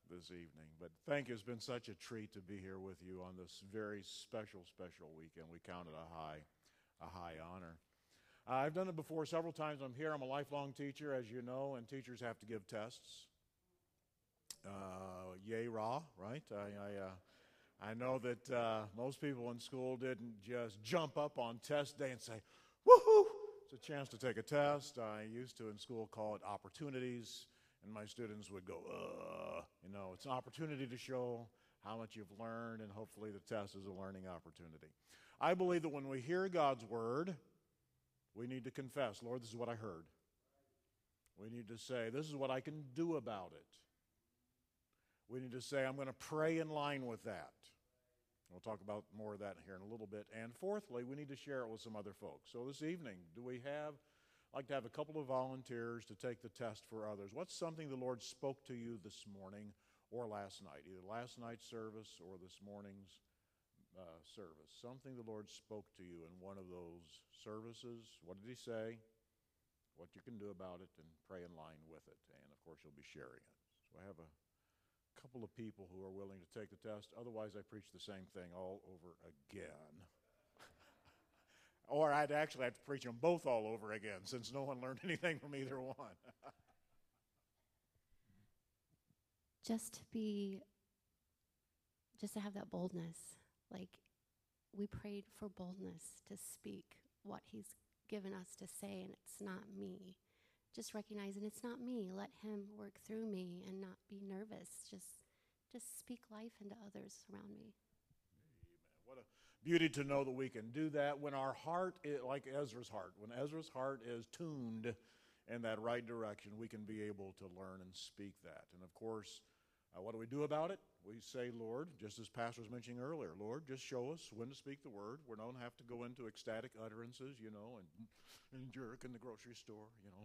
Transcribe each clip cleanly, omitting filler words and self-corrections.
this evening. But thank you. It's been such a treat to be here with you on this very special, special weekend. We count it a high honor. I've done it before several times. I'm here. I'm a lifelong teacher, as you know, and teachers have to give tests. Yay, rah, right? I know that most people in school didn't just jump up on test day and say, woohoo, it's a chance to take a test. I used to in school call it opportunities, and my students would go, it's an opportunity to show how much you've learned, and hopefully the test is a learning opportunity. I believe that when we hear God's word, we need to confess, Lord, this is what I heard. We need to say, this is what I can do about it. We need to say, I'm going to pray in line with that. We'll talk about more of that here in a little bit. And fourthly, we need to share it with some other folks. So this evening, I'd like to have a couple of volunteers to take the test for others. What's something the Lord spoke to you this morning or last night, either last night's service or this morning's service? Something the Lord spoke to you in one of those services. What did he say? What you can do about it, and pray in line with it. And, of course, you'll be sharing it. So I have a couple of people who are willing to take the test. Otherwise, I preach the same thing all over again. Or I'd actually have to preach them both all over again, since no one learned anything from either one. Just to have that boldness. Like, we prayed for boldness to speak what he's given us to say, and it's not me. Just recognizing it's not me. Let him work through me and not be nervous. Just speak life into others around me. Amen. What a beauty to know that we can do that when our heart is like Ezra's heart. When Ezra's heart is tuned in that right direction, we can be able to learn and speak that. And of course, what do we do about it? We say, Lord, just as Pastor was mentioning earlier, Lord, just show us when to speak the word. We don't have to go into ecstatic utterances, and jerk in the grocery store,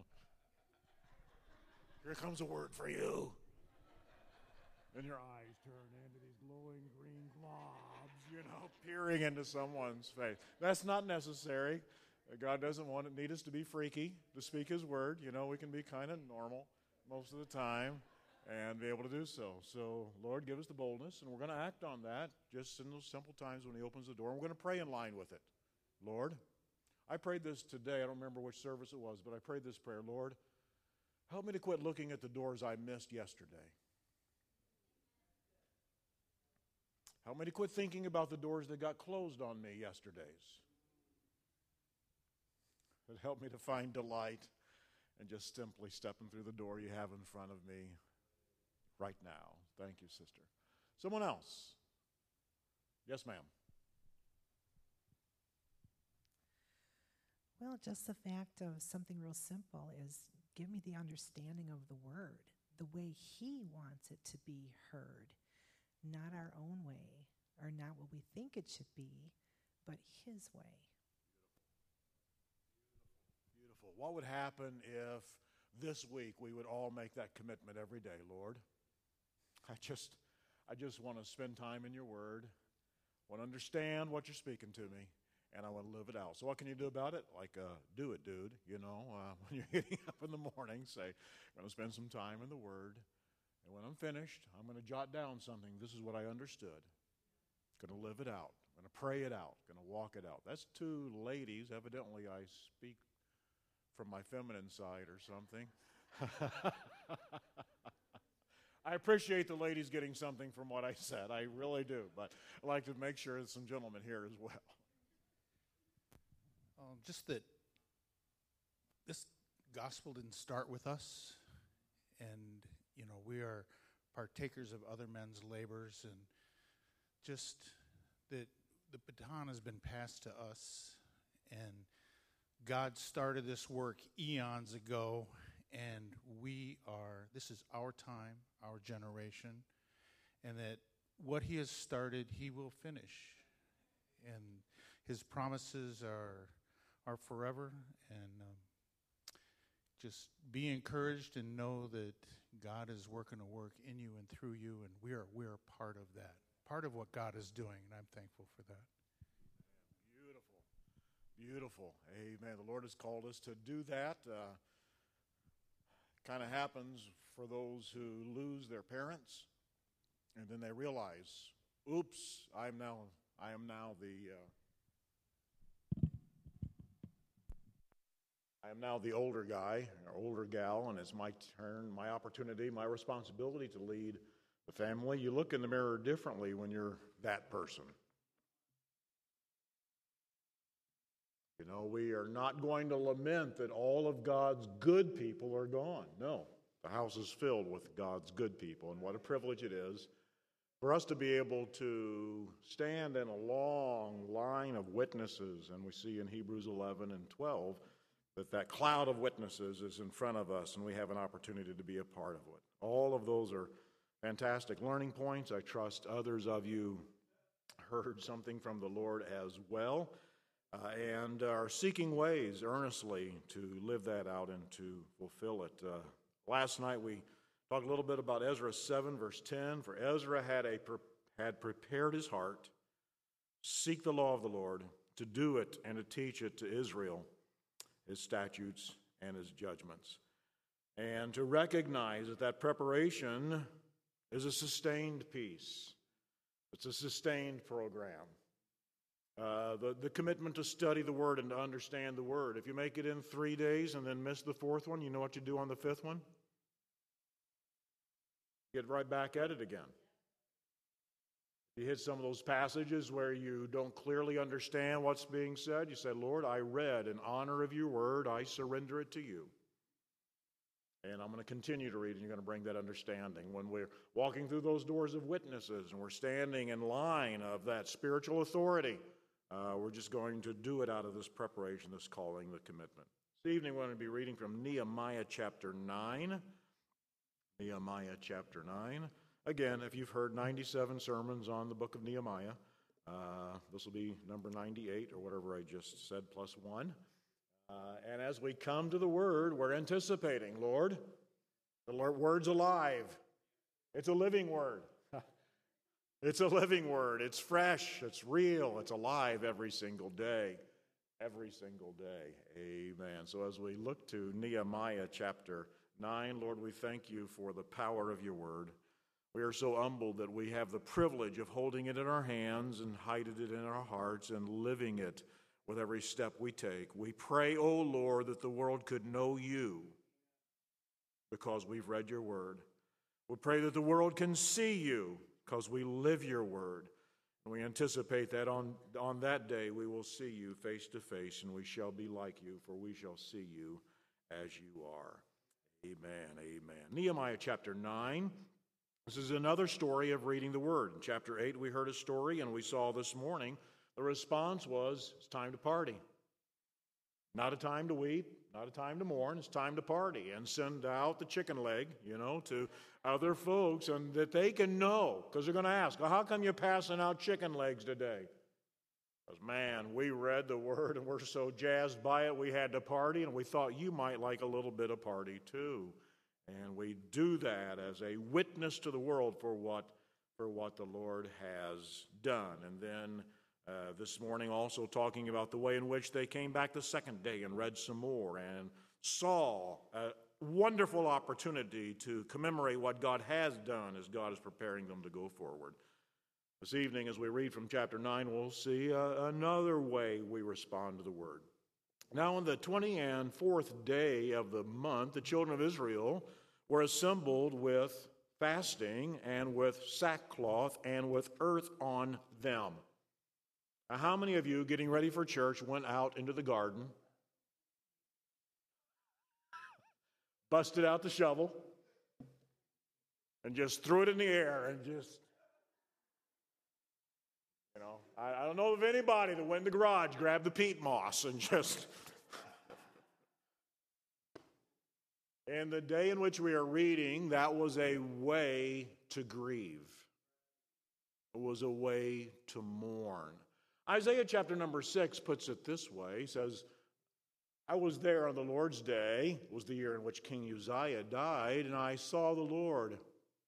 Here comes a word for you. And your eyes turn into these glowing green globs, peering into someone's face. That's not necessary. God doesn't need us to be freaky to speak his word. We can be kind of normal most of the time and be able to do so. So, Lord, give us the boldness, and we're going to act on that just in those simple times when he opens the door. And we're going to pray in line with it. Lord, I prayed this today. I don't remember which service it was, but I prayed this prayer. Lord, help me to quit looking at the doors I missed yesterday. Help me to quit thinking about the doors that got closed on me yesterday's. But help me to find delight in just simply stepping through the door you have in front of me right now. Thank you, sister. Someone else? Yes, ma'am. Well, just the fact of something real simple is give me the understanding of the word, the way he wants it to be heard, not our own way or not what we think it should be, but his way. Beautiful. What would happen if this week we would all make that commitment every day, Lord? I just want to spend time in your word, want to understand what you're speaking to me, and I want to live it out. So what can you do about it? Do it, dude. When you're getting up in the morning, say, I'm going to spend some time in the word. And when I'm finished, I'm going to jot down something. This is what I understood. Going to live it out. Going to pray it out. Going to walk it out. That's two ladies. Evidently, I speak from my feminine side or something. I appreciate the ladies getting something from what I said. I really do. But I'd like to make sure there's some gentlemen here as well. Just that this gospel didn't start with us, and we are partakers of other men's labors, and just that the baton has been passed to us, and God started this work eons ago, and this is our time, our generation, and that what he has started, he will finish, and his promises are forever, and just be encouraged and know that God is working a work in you and through you, and we are part of that, part of what God is doing, and I'm thankful for that. Beautiful. Beautiful. Amen. The Lord has called us to do that. Kind of happens for those who lose their parents. And then they realize, oops, I am now the older guy or older gal, and it's my turn, my opportunity, my responsibility to lead the family. You look in the mirror differently when you're that person. You know, we are not going to lament that all of God's good people are gone. No, the house is filled with God's good people, and what a privilege it is for us to be able to stand in a long line of witnesses. And we see in Hebrews 11 and 12 that cloud of witnesses is in front of us, and we have an opportunity to be a part of it. All of those are fantastic learning points. I trust others of you heard something from the Lord as well, and are seeking ways earnestly to live that out and to fulfill it. Last night we talked a little bit about Ezra 7, verse 10. For Ezra had prepared his heart, seek the law of the Lord, to do it and to teach it to Israel, his statutes and his judgments. And to recognize that preparation is a sustained piece. It's a sustained program. The commitment to study the Word and to understand the Word. If you make it in 3 days and then miss the fourth one, you know what you do on the fifth one? Get right back at it again. You hit some of those passages where you don't clearly understand what's being said. You say, Lord, I read in honor of your word. I surrender it to you. And I'm going to continue to read, and you're going to bring that understanding. When we're walking through those doors of witnesses and we're standing in line of that spiritual authority, we're just going to do it out of this preparation, this calling, the commitment. This evening we're going to be reading from Nehemiah chapter 9. Nehemiah chapter 9. Again, if you've heard 97 sermons on the book of Nehemiah, this will be number 98 or whatever I just said, plus one. And as we come to the Word, we're anticipating, Lord, the Word's alive. It's a living Word. It's a living Word. It's fresh. It's real. It's alive every single day. Every single day. Amen. So as we look to Nehemiah chapter 9, Lord, we thank you for the power of your Word. We are so humbled that we have the privilege of holding it in our hands and hiding it in our hearts and living it with every step we take. We pray, O Lord, that the world could know you because we've read your word. We pray that the world can see you because we live your word. And we anticipate that on that day we will see you face to face, and we shall be like you, for we shall see you as you are. Amen, amen. Nehemiah chapter 9. This is another story of reading the Word. In chapter 8, we heard a story, and we saw this morning the response was, it's time to party. Not a time to weep, not a time to mourn, it's time to party. And send out the chicken leg, to other folks, and that they can know, because they're going to ask, well, how come you're passing out chicken legs today? Because, man, we read the Word, and we're so jazzed by it, we had to party, and we thought you might like a little bit of party too. And we do that as a witness to the world for what the Lord has done. And then this morning also talking about the way in which they came back the second day and read some more and saw a wonderful opportunity to commemorate what God has done as God is preparing them to go forward. This evening, as we read from chapter 9, we'll see another way we respond to the Word. Now, on the 24th day of the month, the children of Israel were assembled with fasting and with sackcloth and with earth on them. Now, how many of you, getting ready for church, went out into the garden, busted out the shovel, and just threw it in the air and just, I don't know of anybody that went in the garage, grabbed the peat moss, and just... In the day in which we are reading, that was a way to grieve. It was a way to mourn. Isaiah chapter number 6 puts it this way. He says, I was there on the Lord's day, it was the year in which King Uzziah died, and I saw the Lord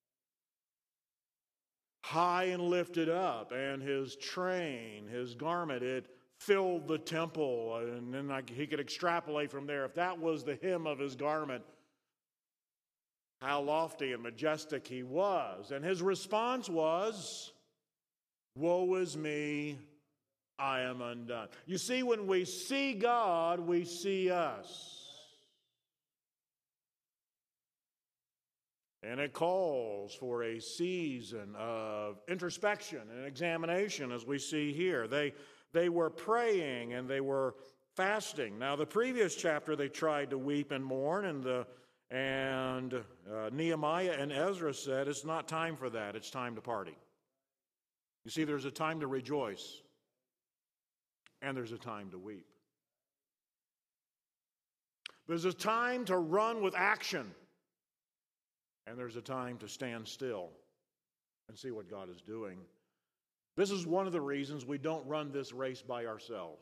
high and lifted up, and his train, his garment, it filled the temple. And then he could extrapolate from there. If that was the hem of his garment, how lofty and majestic he was. And his response was, "Woe is me, I am undone." You see, when we see God, we see us. And it calls for a season of introspection and examination, as we see here. They were praying and they were fasting. Now, the previous chapter, they tried to weep and mourn, and Nehemiah and Ezra said, it's not time for that. It's time to party. You see, there's a time to rejoice, and there's a time to weep. There's a time to run with action, and there's a time to stand still and see what God is doing. This is one of the reasons we don't run this race by ourselves,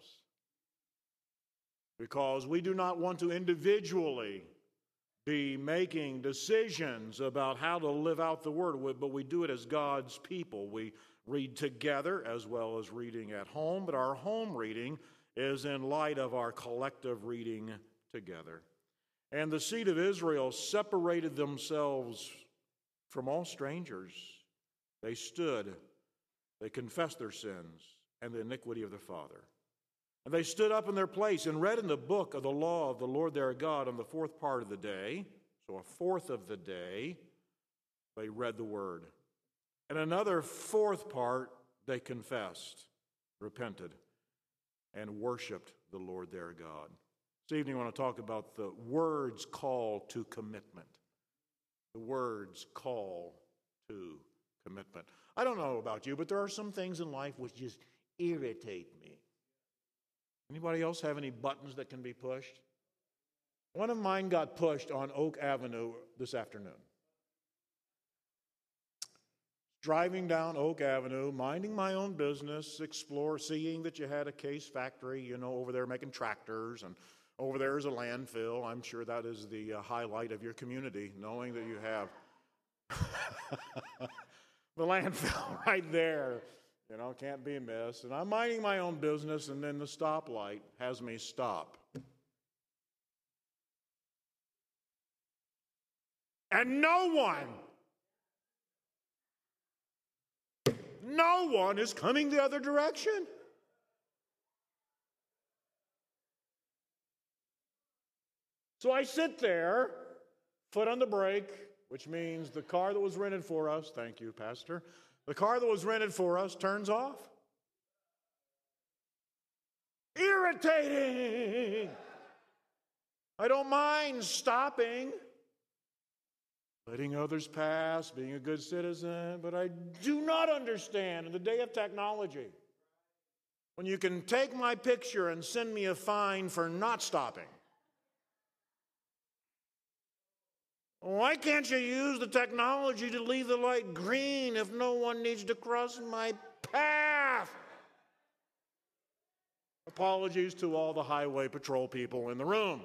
because we do not want to individually be making decisions about how to live out the Word, but we do it as God's people. We read together as well as reading at home, but our home reading is in light of our collective reading together. And the seed of Israel separated themselves from all strangers. They stood, they confessed their sins and the iniquity of their father. And they stood up in their place and read in the book of the law of the Lord their God on the fourth part of the day. So a fourth of the day, they read the word. And another fourth part, they confessed, repented, and worshiped the Lord their God. This evening I want to talk about the word's call to commitment. The word's call to commitment. I don't know about you, but there are some things in life which just irritate me. Anybody else have any buttons that can be pushed? One of mine got pushed on Oak Avenue this afternoon. Driving down Oak Avenue, minding my own business, seeing that you had a Case factory, over there making tractors, and over there is a landfill. I'm sure that is the highlight of your community, knowing that you have the landfill right there. Can't be missed. And I'm minding my own business, and then the stoplight has me stop. And no one is coming the other direction. So I sit there, foot on the brake, which means the car that was rented for us, thank you, Pastor, the car that was rented for us turns off. Irritating! I don't mind stopping, letting others pass, being a good citizen, but I do not understand in the day of technology when you can take my picture and send me a fine for not stopping. Why can't you use the technology to leave the light green if no one needs to cross my path? Apologies to all the highway patrol people in the room.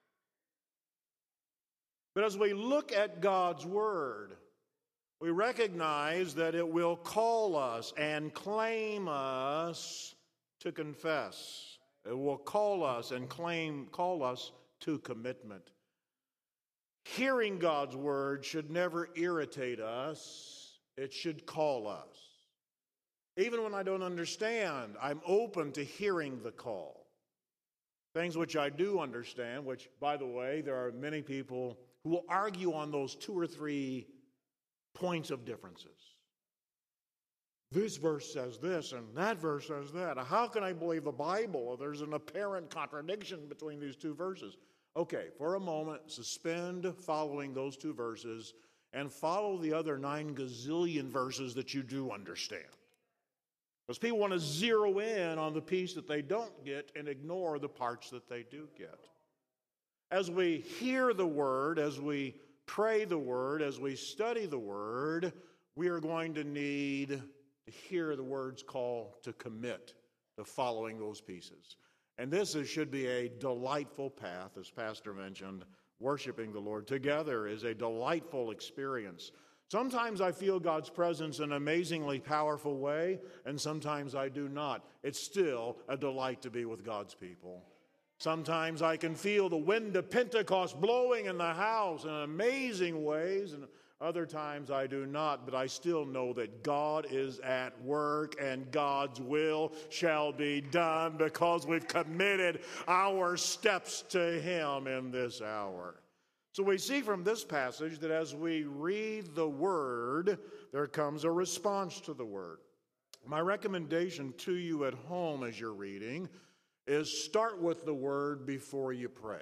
But as we look at God's Word, we recognize that it will call us and claim us to confess. It will call us and call us to commitment. Hearing God's Word should never irritate us. It should call us. Even when I don't understand, I'm open to hearing the call. Things which I do understand, which, by the way, there are many people who will argue on those 2 or 3 points of differences. This verse says this and that verse says that. How can I believe the Bible if there's an apparent contradiction between these 2 verses? Okay, for a moment, suspend following those 2 verses and follow the other 9 gazillion verses that you do understand. Because people want to zero in on the piece that they don't get and ignore the parts that they do get. As we hear the Word, as we pray the Word, as we study the Word, we are going to need to hear the Word's call to commit to following those pieces. And this should be a delightful path, as Pastor mentioned. Worshiping the Lord together is a delightful experience. Sometimes I feel God's presence in an amazingly powerful way, and sometimes I do not. It's still a delight to be with God's people. Sometimes I can feel the wind of Pentecost blowing in the house in amazing ways, and other times I do not, but I still know that God is at work and God's will shall be done because we've committed our steps to Him in this hour. So we see from this passage that as we read the Word, there comes a response to the Word. My recommendation to you at home as you're reading is start with the Word before you pray.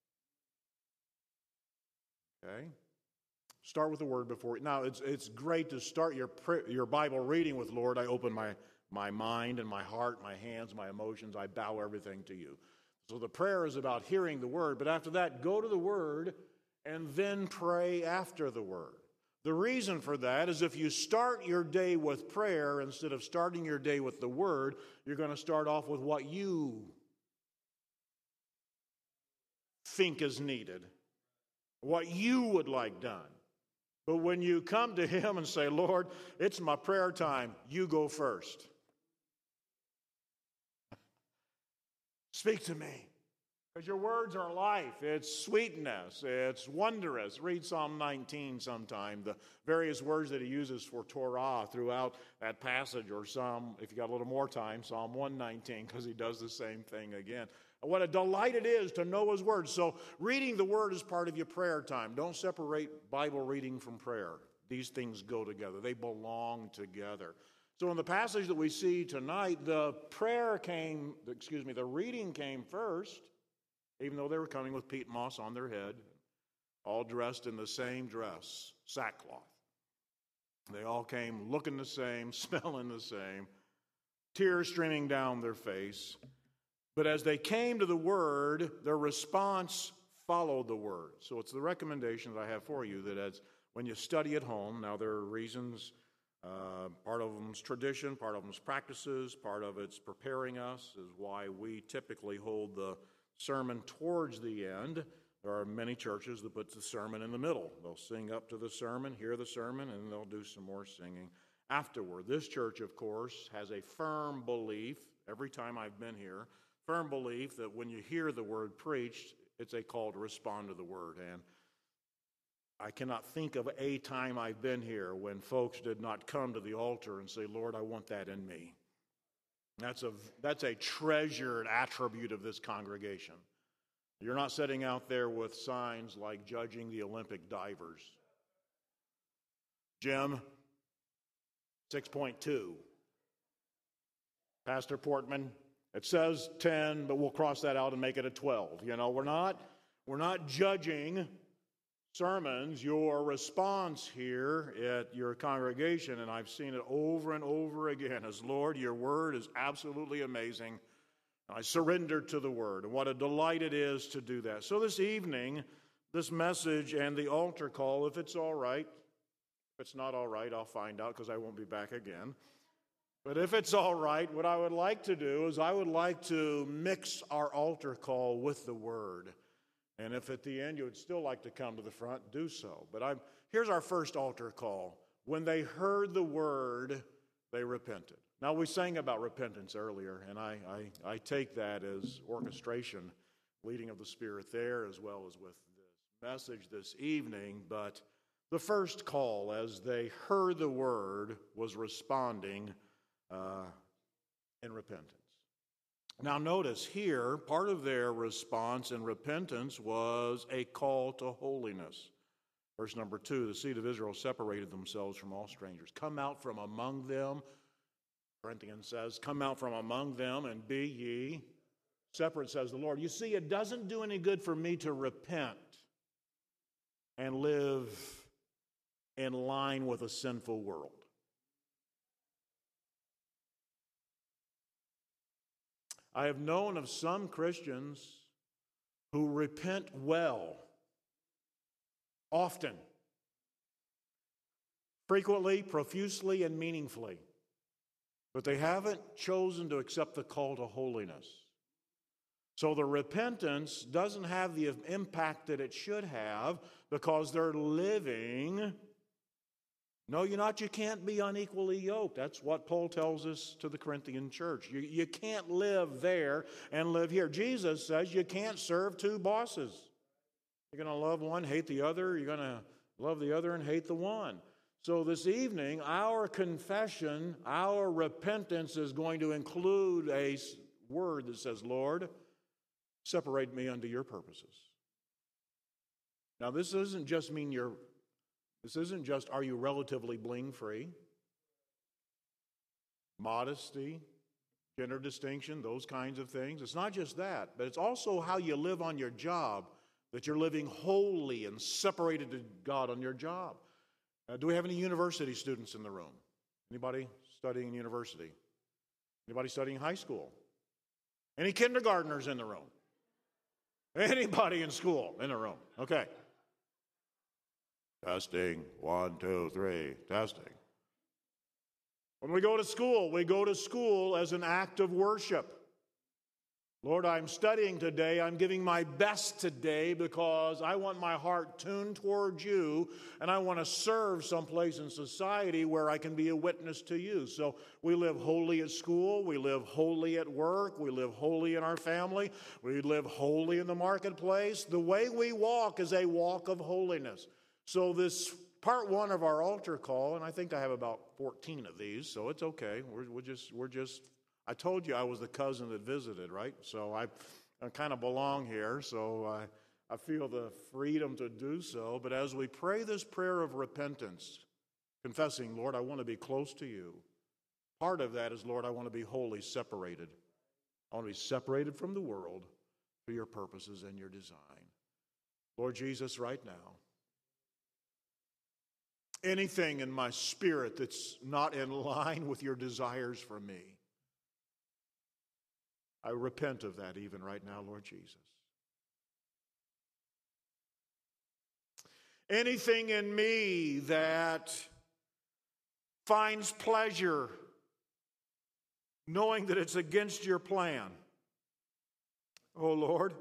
Okay? Start with the Word before. Now, it's great to start your Bible reading with, Lord, I open my mind and my heart, my hands, my emotions, I bow everything to you. So the prayer is about hearing the Word, but after that, go to the Word and then pray after the Word. The reason for that is if you start your day with prayer instead of starting your day with the Word, you're going to start off with what you think is needed, what you would like done. But when you come to Him and say, Lord, it's my prayer time, you go first. Speak to me. Because your words are life, it's sweetness, it's wondrous. Read Psalm 19 sometime, the various words that he uses for Torah throughout that passage, or Psalm, if you got a little more time, Psalm 119, because he does the same thing again. What a delight it is to know his word. So reading the word is part of your prayer time. Don't separate Bible reading from prayer. These things go together. They belong together. So in the passage that we see tonight, the reading came first, even though they were coming with peat moss on their head, all dressed in the same dress, sackcloth. They all came looking the same, smelling the same, tears streaming down their face. But as they came to the Word, their response followed the Word. So it's the recommendation that I have for you, that as when you study at home, now there are reasons, part of them's tradition, part of them's practices, part of it's preparing us, is why we typically hold the sermon towards the end. There are many churches that put the sermon in the middle. They'll sing up to the sermon, hear the sermon, and they'll do some more singing afterward. This church, of course, has a firm belief, every time I've been here, firm belief that when you hear the word preached, it's a call to respond to the word. And I cannot think of a time I've been here when folks did not come to the altar and say, Lord, I want that in me. That's a treasured attribute of this congregation. You're not sitting out there with signs like judging the Olympic divers. Jim, 6.2. Pastor Portman, it says 10, but we'll cross that out and make it a 12. You know, we're not judging sermons, your response here at your congregation, and I've seen it over and over again, is, Lord, your word is absolutely amazing. I surrender to the word, and what a delight it is to do that. So this evening, this message and the altar call, if it's all right, if it's not all right, I'll find out because I won't be back again. But if it's all right, what I would like to do is I would like to mix our altar call with the word. And if at the end you would still like to come to the front, do so. But here's our first altar call. When they heard the word, they repented. Now, we sang about repentance earlier, and I take that as orchestration, leading of the Spirit there, as well as with this message this evening. But the first call, as they heard the word, was responding in repentance. Now notice here, part of their response in repentance was a call to holiness. Verse number 2, the seed of Israel separated themselves from all strangers. Come out from among them, Corinthians says, come out from among them and be ye separate, says the Lord. You see, it doesn't do any good for me to repent and live in line with a sinful world. I have known of some Christians who repent well, often, frequently, profusely, and meaningfully, but they haven't chosen to accept the call to holiness. So the repentance doesn't have the impact that it should have because they're living No, you're not. You can't be unequally yoked. That's what Paul tells us to the Corinthian church. You can't live there and live here. Jesus says you can't serve two bosses. You're going to love one, hate the other. You're going to love the other and hate the one. So this evening, our confession, our repentance is going to include a word that says, Lord, separate me unto your purposes. Now, this isn't just are you relatively bling-free? Modesty, gender distinction, those kinds of things. It's not just that, but it's also how you live on your job, that you're living holy and separated to God on your job. Do we have any university students in the room? Anybody studying in university? Anybody studying high school? Any kindergartners in the room? Anybody in school in the room? Okay. Testing. 1, 2, 3. Testing. When we go to school as an act of worship. Lord, I'm studying today. I'm giving my best today because I want my heart tuned towards you, and I want to serve someplace in society where I can be a witness to you. So we live holy at school. We live holy at work. We live holy in our family. We live holy in the marketplace. The way we walk is a walk of holiness. So this part one of our altar call, and I think I have about 14 of these, so it's okay. We're just. I told you I was the cousin that visited, right? So I kind of belong here, so I feel the freedom to do so. But as we pray this prayer of repentance, confessing, Lord, I want to be close to you. Part of that is, Lord, I want to be wholly separated. I want to be separated from the world for your purposes and your design. Lord Jesus, right now, anything in my spirit that's not in line with your desires for me, I repent of that even right now, Lord Jesus. Anything in me that finds pleasure knowing that it's against your plan, oh Lord,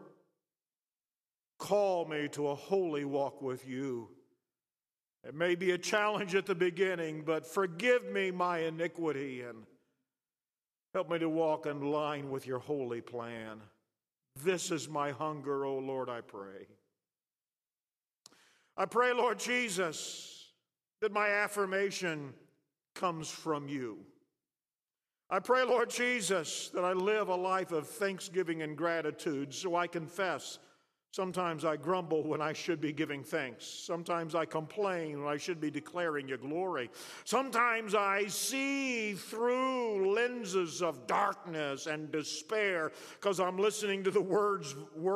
call me to a holy walk with you. It may be a challenge at the beginning, but forgive me my iniquity and help me to walk in line with your holy plan. This is my hunger, O Lord, I pray. I pray, Lord Jesus, that my affirmation comes from you. I pray, Lord Jesus, that I live a life of thanksgiving and gratitude, so I confess. Sometimes I grumble when I should be giving thanks. Sometimes I complain when I should be declaring your glory. Sometimes I see through lenses of darkness and despair because I'm listening to the world's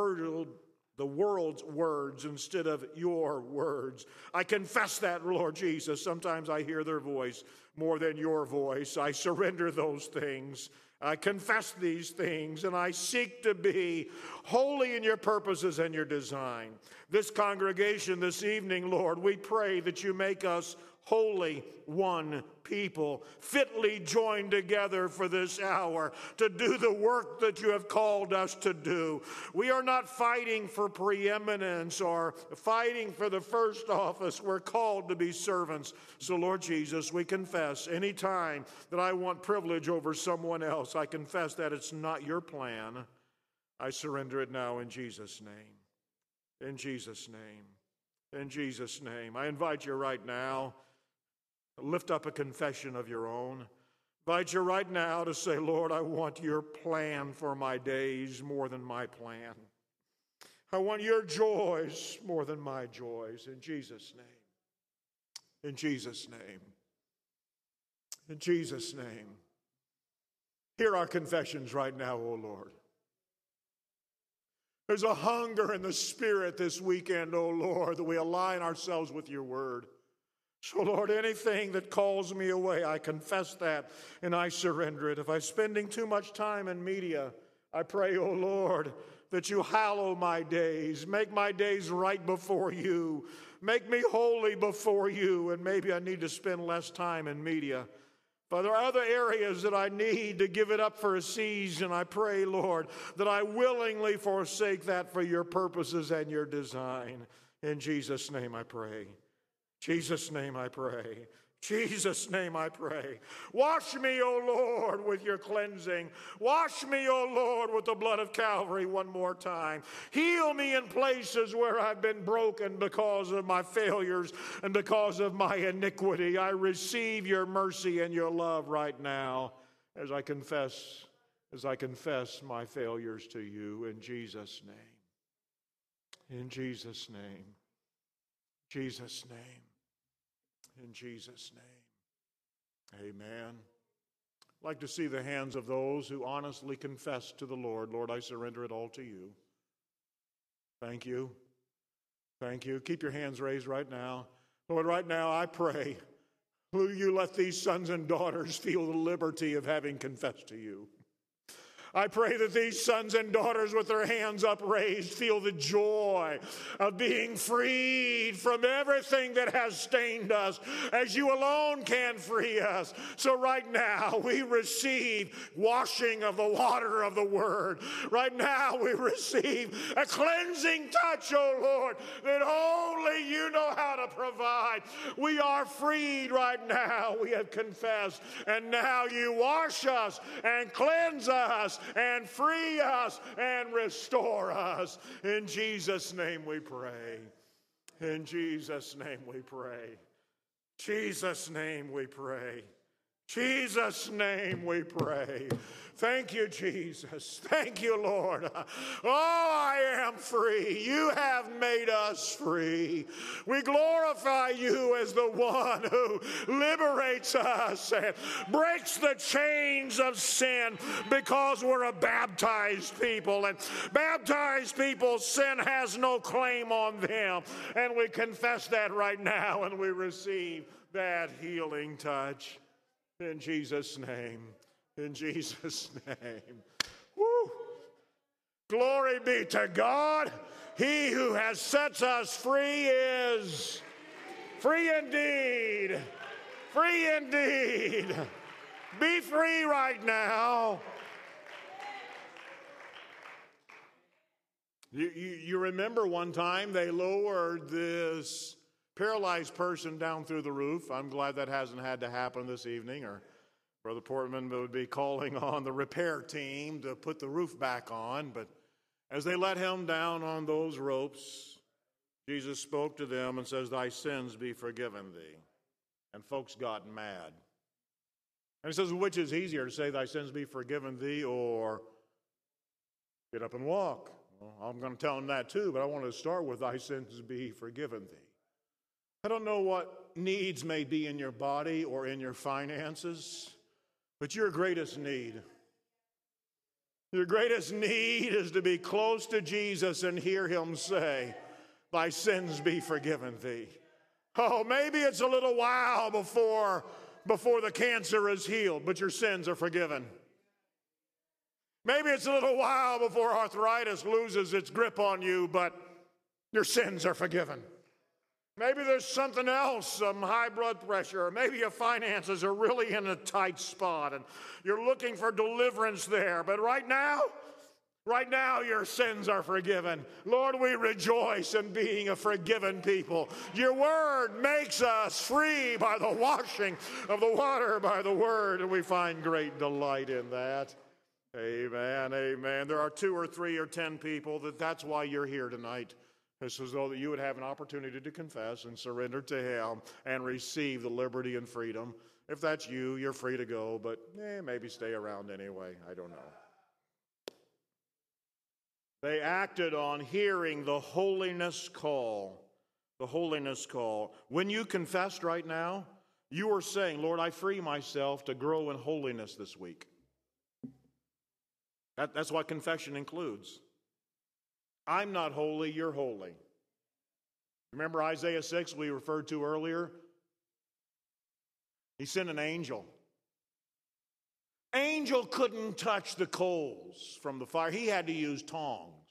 words instead of your words. I confess that, Lord Jesus. Sometimes I hear their voice more than your voice. I surrender those things. I confess these things, and I seek to be holy in your purposes and your design. This congregation this evening, Lord, we pray that you make us holy one people, fitly joined together for this hour to do the work that you have called us to do. We are not fighting for preeminence or fighting for the first office. We're called to be servants. So, Lord Jesus, we confess any time that I want privilege over someone else, I confess that it's not your plan. I surrender it now in Jesus' name. In Jesus' name. In Jesus' name. I invite you right now, lift up a confession of your own. I invite you right now to say, Lord, I want your plan for my days more than my plan. I want your joys more than my joys. In Jesus' name. In Jesus' name. In Jesus' name. Hear our confessions right now, O Lord. There's a hunger in the Spirit this weekend, O Lord, that we align ourselves with your word. So, Lord, anything that calls me away, I confess that and I surrender it. If I'm spending too much time in media, I pray, oh Lord, that you hallow my days. Make my days right before you. Make me holy before you, and maybe I need to spend less time in media. But there are other areas that I need to give it up for a season. I pray, Lord, that I willingly forsake that for your purposes and your design. In Jesus' name I pray. Jesus' name I pray. Jesus' name I pray. Wash me, O Lord, with your cleansing. Wash me, O Lord, with the blood of Calvary one more time. Heal me in places where I've been broken because of my failures and because of my iniquity. I receive your mercy and your love right now as I confess my failures to you in Jesus' name. In Jesus' name. Jesus' name. In Jesus' name. Amen. I'd like to see the hands of those who honestly confess to the Lord, Lord, I surrender it all to you. Thank you. Thank you. Keep your hands raised right now. Lord, right now I pray, will you let these sons and daughters feel the liberty of having confessed to you? I pray that these sons and daughters with their hands upraised feel the joy of being freed from everything that has stained us, as you alone can free us. So right now we receive washing of the water of the Word. Right now we receive a cleansing touch, O Lord, that only you know how to provide. We are freed right now. We have confessed, and now you wash us and cleanse us and free us and restore us. In Jesus' name we pray. In Jesus' name we pray. Jesus' name we pray. Jesus' name we pray. Thank you, Jesus. Thank you, Lord. Oh, I am free. You have made us free. We glorify you as the one who liberates us and breaks the chains of sin, because we're a baptized people. And baptized people, sin has no claim on them. And we confess that right now, and we receive that healing touch. In Jesus' name. In Jesus' name. Woo. Glory be to God. He who has set us free is free indeed. Free indeed. Be free right now. You remember one time they lowered this paralyzed person down through the roof. I'm glad that hasn't had to happen this evening, or Brother Portman would be calling on the repair team to put the roof back on. But as they let him down on those ropes, Jesus spoke to them and says, "Thy sins be forgiven thee." And folks got mad. And he says, which is easier, to say, "Thy sins be forgiven thee," or "Get up and walk"? Well, I'm going to tell him that too, but I want to start with, "Thy sins be forgiven thee." I don't know what needs may be in your body or in your finances, but your greatest need is to be close to Jesus and hear him say, "Thy sins be forgiven thee." Oh, maybe it's a little while before the cancer is healed, but your sins are forgiven. Maybe it's a little while before arthritis loses its grip on you, but your sins are forgiven. Maybe there's something else, some high blood pressure, or maybe your finances are really in a tight spot and you're looking for deliverance there. But right now your sins are forgiven. Lord, we rejoice in being a forgiven people. Your word makes us free by the washing of the water by the word, and we find great delight in that. Amen, amen. There are 2 or 3 or 10 people that's why you're here tonight. It's as though that you would have an opportunity to confess and surrender to him and receive the liberty and freedom. If that's you, you're free to go, but maybe stay around anyway. I don't know. They acted on hearing the holiness call. The holiness call. When you confessed right now, you are saying, "Lord, I free myself to grow in holiness this week." That's what confession includes. I'm not holy, you're holy. Remember Isaiah 6 we referred to earlier? He sent an angel. Angel couldn't touch the coals from the fire. He had to use tongs.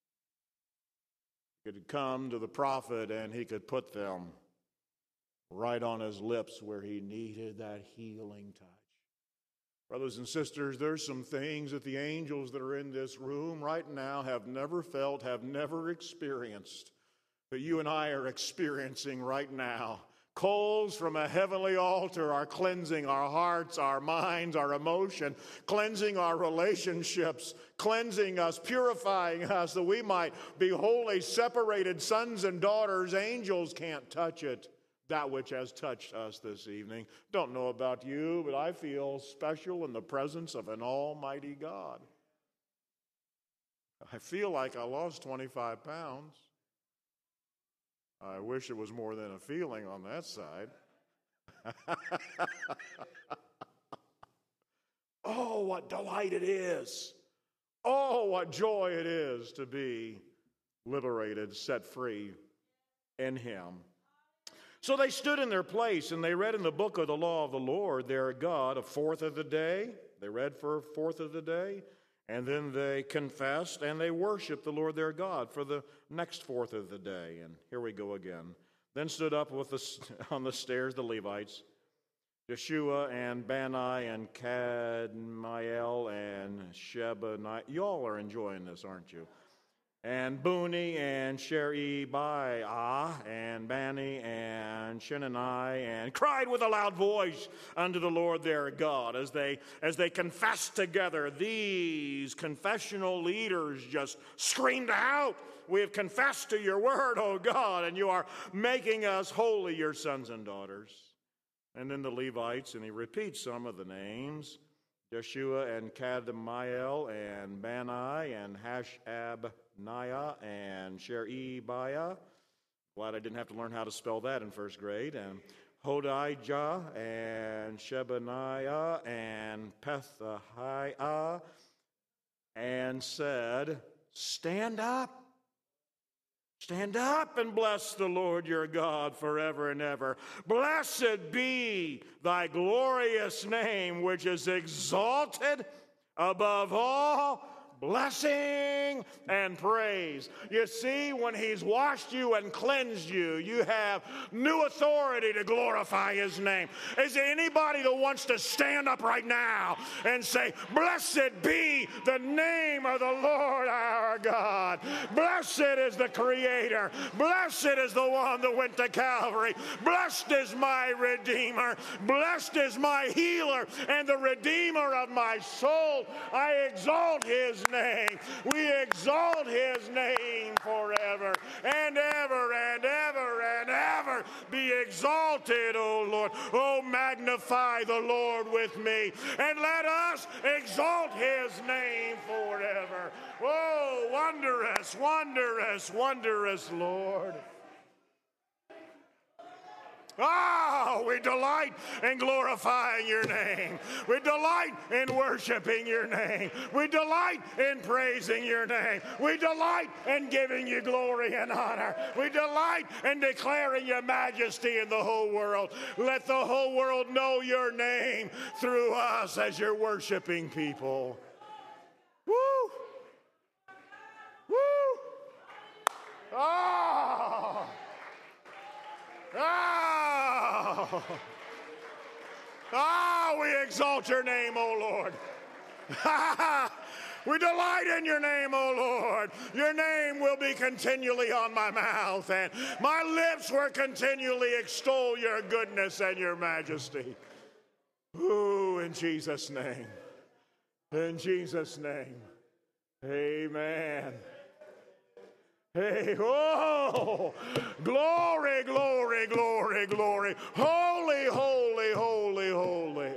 He could come to the prophet and he could put them right on his lips where he needed that healing touch. Brothers and sisters, there's some things that the angels that are in this room right now have never felt, have never experienced, that you and I are experiencing right now. Coals from a heavenly altar are cleansing our hearts, our minds, our emotion, cleansing our relationships, cleansing us, purifying us, that we might be holy, separated sons and daughters. Angels can't touch it, that which has touched us this evening. Don't know about you, but I feel special in the presence of an almighty God. I feel like I lost 25 pounds. I wish it was more than a feeling on that side. Oh, what delight it is. Oh, what joy it is to be liberated, set free in Him. So they stood in their place and they read in the book of the law of the Lord their God a fourth of the day. They read for a fourth of the day. And then they confessed and they worshiped the Lord their God for the next fourth of the day. And here we go again. Then stood up on the stairs the Levites, Jeshua and Bani and Kadmiel and Shebaniah. Y'all are enjoying this, aren't you? And Buni and Sherebiah and Bani and Shenani, and cried with a loud voice unto the Lord their God as they confessed together. These confessional leaders just screamed out, "We have confessed to your word, O God, and you are making us holy, your sons and daughters." And then the Levites, and he repeats some of the names: Jeshua and Kadmiel and Bani and Hashabniah and Sherebiah. Glad I didn't have to learn how to spell that in first grade. And Hodijah and Shebaniah and Pethahiah, and said, Stand up and bless the Lord your God forever and ever. Blessed be thy glorious name, which is exalted above all blessing and praise. You see, when he's washed you and cleansed you, you have new authority to glorify his name. Is there anybody that wants to stand up right now and say, "Blessed be the name of the Lord our God. Blessed is the Creator. Blessed is the one that went to Calvary. Blessed is my Redeemer. Blessed is my healer and the Redeemer of my soul. I exalt his name. We exalt his name forever and ever and ever and ever. Be exalted, O Lord. Oh, magnify the Lord with me, and let us exalt his name forever. Oh, wondrous, wondrous, wondrous Lord. Oh, we delight in glorifying your name. We delight in worshiping your name. We delight in praising your name. We delight in giving you glory and honor. We delight in declaring your majesty in the whole world. Let the whole world know your name through us as your worshiping people. Woo! Woo! Oh! Oh! Oh, we exalt your name, O Lord. We delight in your name, O Lord. Your name will be continually on my mouth, and my lips will continually extol your goodness and your majesty. Ooh, in Jesus' name. In Jesus' name. Amen. Hey, oh, glory, glory, glory, glory. Holy, holy, holy, holy.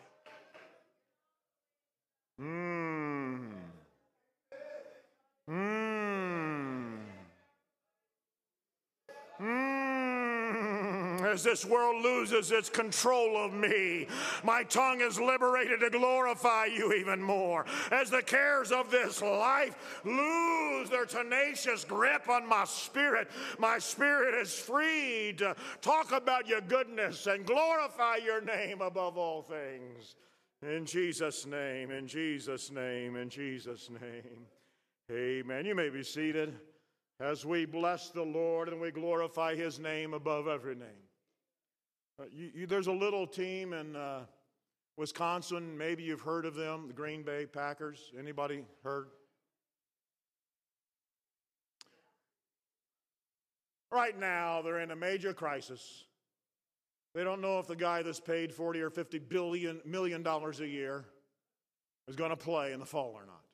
As this world loses its control of me, my tongue is liberated to glorify you even more. As the cares of this life lose their tenacious grip on my spirit is free to talk about your goodness and glorify your name above all things. In Jesus' name, in Jesus' name, in Jesus' name. Amen. You may be seated as we bless the Lord and we glorify his name above every name. There's a little team in Wisconsin. Maybe you've heard of them, the Green Bay Packers. Anybody heard? Right now, they're in a major crisis. They don't know if the guy that's paid $40 or $50 million a year is going to play in the fall or not.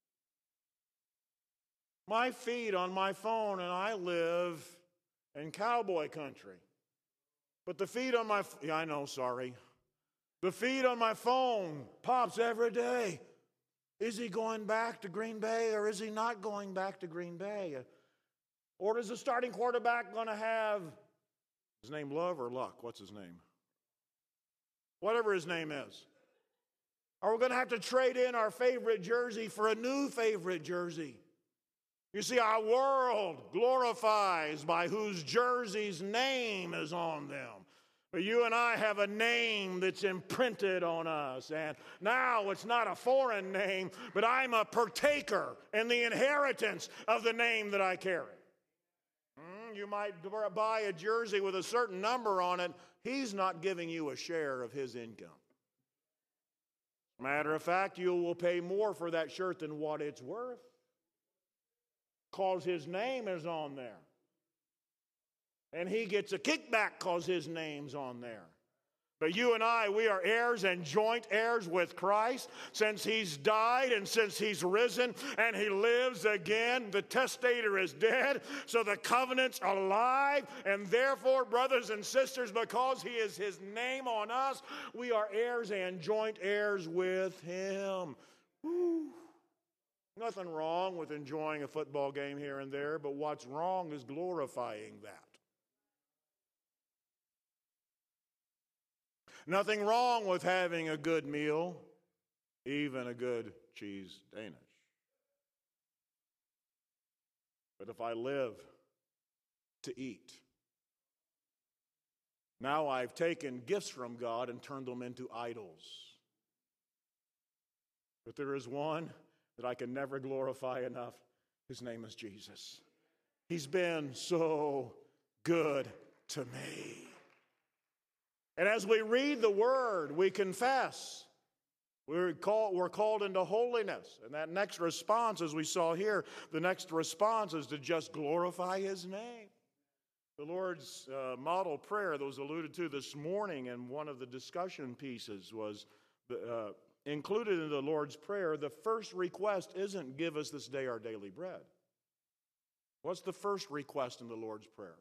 My feed on my phone, and I live in cowboy country. But the feed on my, I know, sorry. The feed on my phone pops every day. Is he going back to Green Bay or is he not going back to Green Bay? Or is the starting quarterback going to have his name Love or Luck? What's his name? Whatever his name is. Are we going to have to trade in our favorite jersey for a new favorite jersey? You see, our world glorifies by whose jersey's name is on them. But you and I have a name that's imprinted on us. And now it's not a foreign name, but I'm a partaker in the inheritance of the name that I carry. You might buy a jersey with a certain number on it. He's not giving you a share of his income. Matter of fact, you will pay more for that shirt than what it's worth, because his name is on there. And he gets a kickback because his name's on there. But you and I, we are heirs and joint heirs with Christ. Since he's died and since he's risen and he lives again, the testator is dead, so the covenant's alive. And therefore, brothers and sisters, because he is his name on us, we are heirs and joint heirs with him. Woo. Nothing wrong with enjoying a football game here and there, but what's wrong is glorifying that. Nothing wrong with having a good meal, even a good cheese Danish. But if I live to eat, now I've taken gifts from God and turned them into idols. But there is one that I can never glorify enough. His name is Jesus. He's been so good to me. And as we read the word, we confess. We're called into holiness. And that next response, as we saw here, the next response is to just glorify his name. The Lord's model prayer that was alluded to this morning in one of the discussion pieces was included in the Lord's Prayer. The first request isn't give us this day our daily bread. What's the first request in the Lord's Prayer?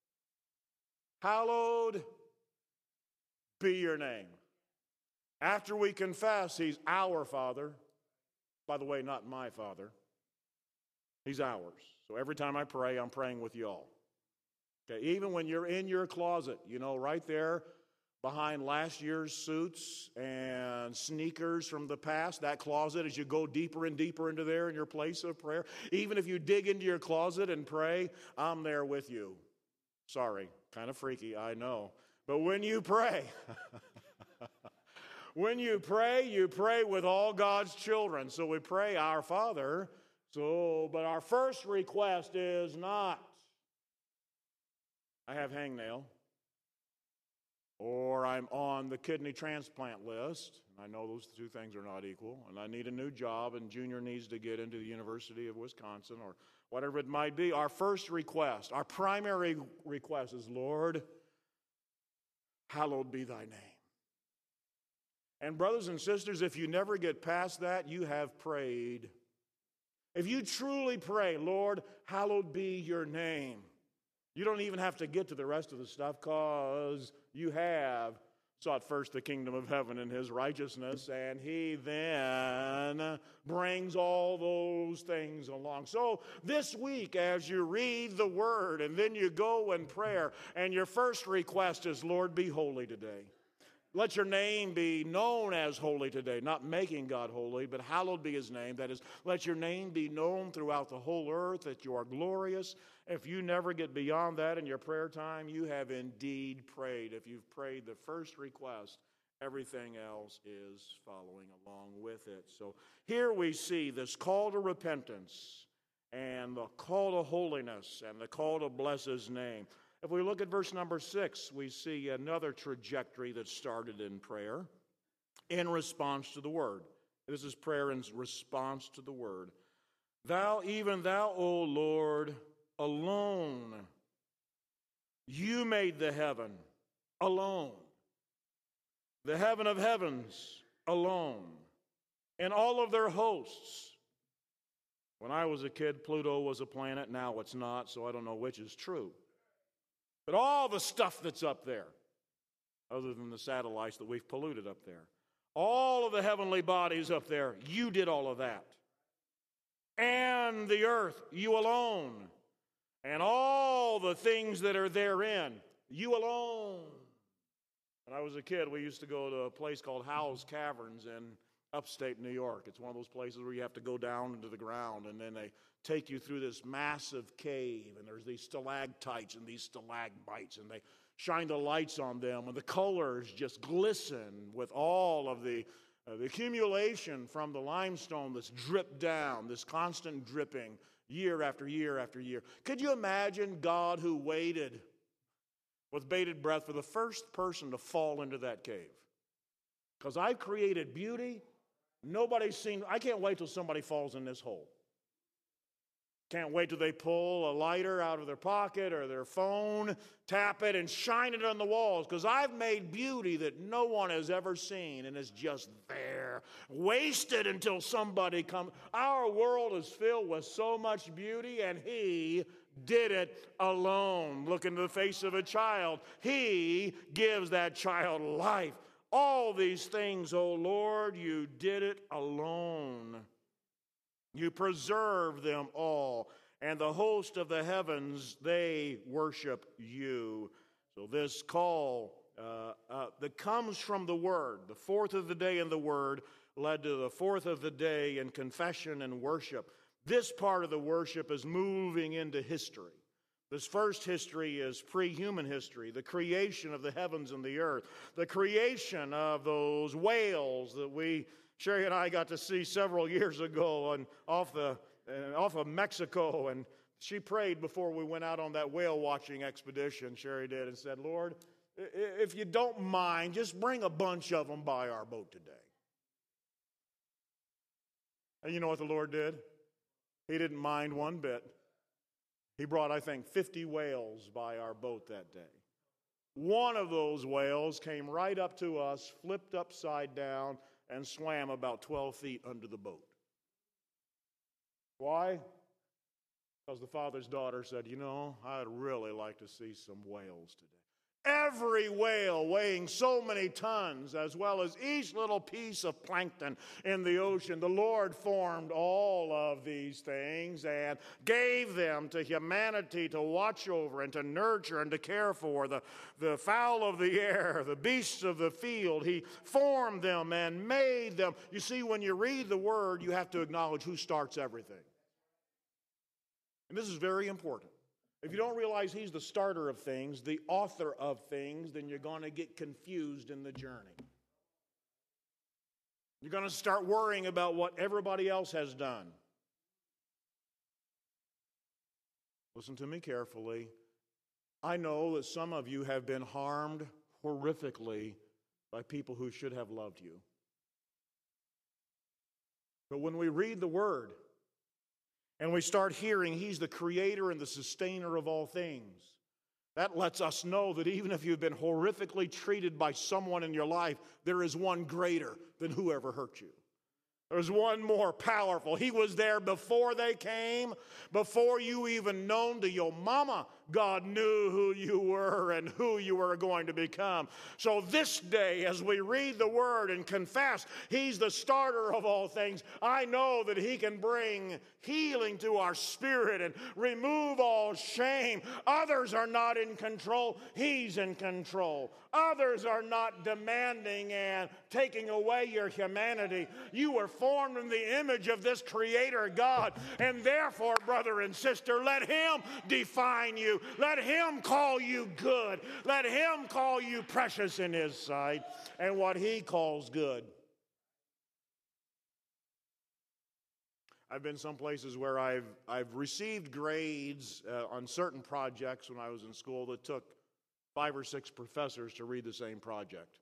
Hallowed be your name. After we confess he's our Father, by the way, not my Father, he's ours. So every time I pray, I'm praying with y'all. Okay, even when you're in your closet, you know, right there behind last year's suits and sneakers from the past, that closet, as you go deeper and deeper into there in your place of prayer, even if you dig into your closet and pray, I'm there with you. Sorry, kind of freaky, I know. But when you pray, you pray with all God's children. So we pray, our Father. But our first request is not, I have hangnail, or I'm on the kidney transplant list. I know those two things are not equal, and I need a new job, and Junior needs to get into the University of Wisconsin, or whatever it might be. Our first request, our primary request is, Lord, hallowed be thy name. And brothers and sisters, if you never get past that, you have prayed. If you truly pray, Lord, hallowed be your name, you don't even have to get to the rest of the stuff, because you have sought first the kingdom of heaven and his righteousness, and he then brings all those things along. So this week, as you read the word and then you go in prayer, and your first request is, Lord, be holy today. Let your name be known as holy today, not making God holy, but hallowed be his name. That is, let your name be known throughout the whole earth, that you are glorious. If you never get beyond that in your prayer time, you have indeed prayed. If you've prayed the first request, everything else is following along with it. So here we see this call to repentance and the call to holiness and the call to bless his name. If we look at verse number 6, we see another trajectory that started in prayer in response to the word. This is prayer in response to the word. Thou, even thou, O Lord, alone, you made the heaven, alone. The heaven of heavens alone. And all of their hosts. When I was a kid, Pluto was a planet. Now it's not, so I don't know which is true. But all the stuff that's up there, other than the satellites that we've polluted up there, all of the heavenly bodies up there, you did all of that. And the earth, you alone. And all the things that are therein, you alone. When I was a kid, we used to go to a place called Howell's Caverns in upstate New York. It's one of those places where you have to go down into the ground, and then they take you through this massive cave, and there's these stalactites and these stalagmites, and they shine the lights on them, and the colors just glisten with all of the accumulation from the limestone that's dripped down, this constant dripping year after year after year. Could you imagine God who waited with bated breath for the first person to fall into that cave? Because I've created beauty. Nobody's seen. I can't wait till somebody falls in this hole. Can't wait till they pull a lighter out of their pocket or their phone, tap it, and shine it on the walls. Because I've made beauty that no one has ever seen, and it's just there, wasted until somebody comes. Our world is filled with so much beauty, and He did it alone. Look into the face of a child. He gives that child life. All these things, O Lord, you did it alone. You preserve them all. And the host of the heavens, they worship you. So this call that comes from the Word, the fourth of the day in the Word, led to the fourth of the day in confession and worship. This part of the worship is moving into history. This first history is pre-human history, the creation of the heavens and the earth, the creation of those whales that Sherry and I got to see several years ago off of Mexico, and she prayed before we went out on that whale watching expedition, Sherry did, and said, Lord, if you don't mind, just bring a bunch of them by our boat today. And you know what the Lord did? He didn't mind one bit. He brought, I think, 50 whales by our boat that day. One of those whales came right up to us, flipped upside down, and swam about 12 feet under the boat. Why? Because the father's daughter said, I'd really like to see some whales today. Every whale weighing so many tons, as well as each little piece of plankton in the ocean. The Lord formed all of these things and gave them to humanity to watch over and to nurture and to care for. The fowl of the air, the beasts of the field, He formed them and made them. You see, when you read the Word, you have to acknowledge who starts everything. And this is very important. If you don't realize He's the starter of things, the author of things, then you're going to get confused in the journey. You're going to start worrying about what everybody else has done. Listen to me carefully. I know that some of you have been harmed horrifically by people who should have loved you. But when we read the Word, and we start hearing He's the creator and the sustainer of all things, that lets us know that even if you've been horrifically treated by someone in your life, there is one greater than whoever hurt you. There's one more powerful. He was there before they came, before you even known to your mama. God knew who you were and who you were going to become. So this day, as we read the Word and confess He's the starter of all things, I know that He can bring healing to our spirit and remove all shame. Others are not in control. He's in control. Others are not demanding and taking away your humanity. You were formed in the image of this Creator God, and therefore, brother and sister, let Him define you. Let Him call you good. Let Him call you precious in His sight, and what He calls good. I've been some places where I've received grades on certain projects when I was in school that took 5 or 6 professors to read the same project.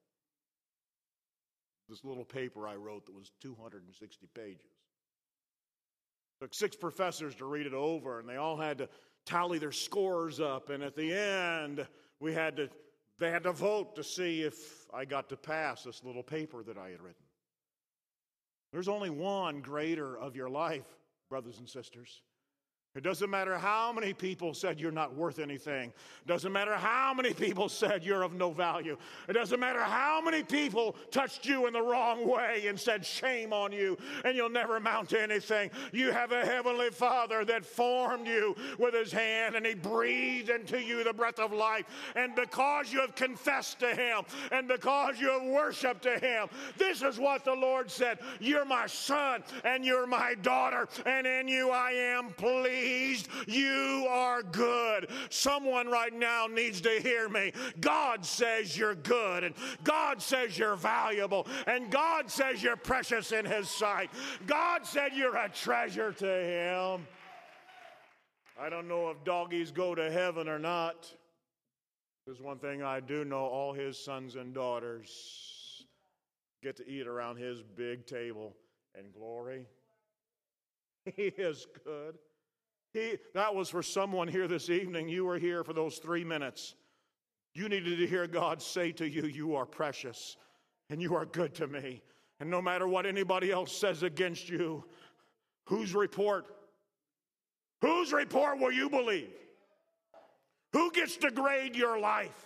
This little paper I wrote that was 260 pages. Took 6 professors to read it over, and they all had to tally their scores up, and at the end, we had to They had to vote to see if I got to pass this little paper that I had written. There's only one grader of your life, brothers and sisters. It doesn't matter how many people said you're not worth anything. It doesn't matter how many people said you're of no value. It doesn't matter how many people touched you in the wrong way and said shame on you and you'll never amount to anything. You have a heavenly Father that formed you with his hand, and he breathed into you the breath of life. And because you have confessed to him and because you have worshiped to him, this is what the Lord said: you're my son and you're my daughter, and in you I am pleased. You are good. Someone right now needs to hear me. God says you're good, and God says you're valuable, and God says you're precious in his sight. God said you're a treasure to him. I don't know if doggies go to heaven or not. There's one thing I do know: all his sons and daughters get to eat around his big table in glory. He is good. That was for someone here this evening. You were here for those 3 minutes. You needed to hear God say to you, you are precious and you are good to me. And no matter what anybody else says against you, whose report will you believe? Who gets to grade your life?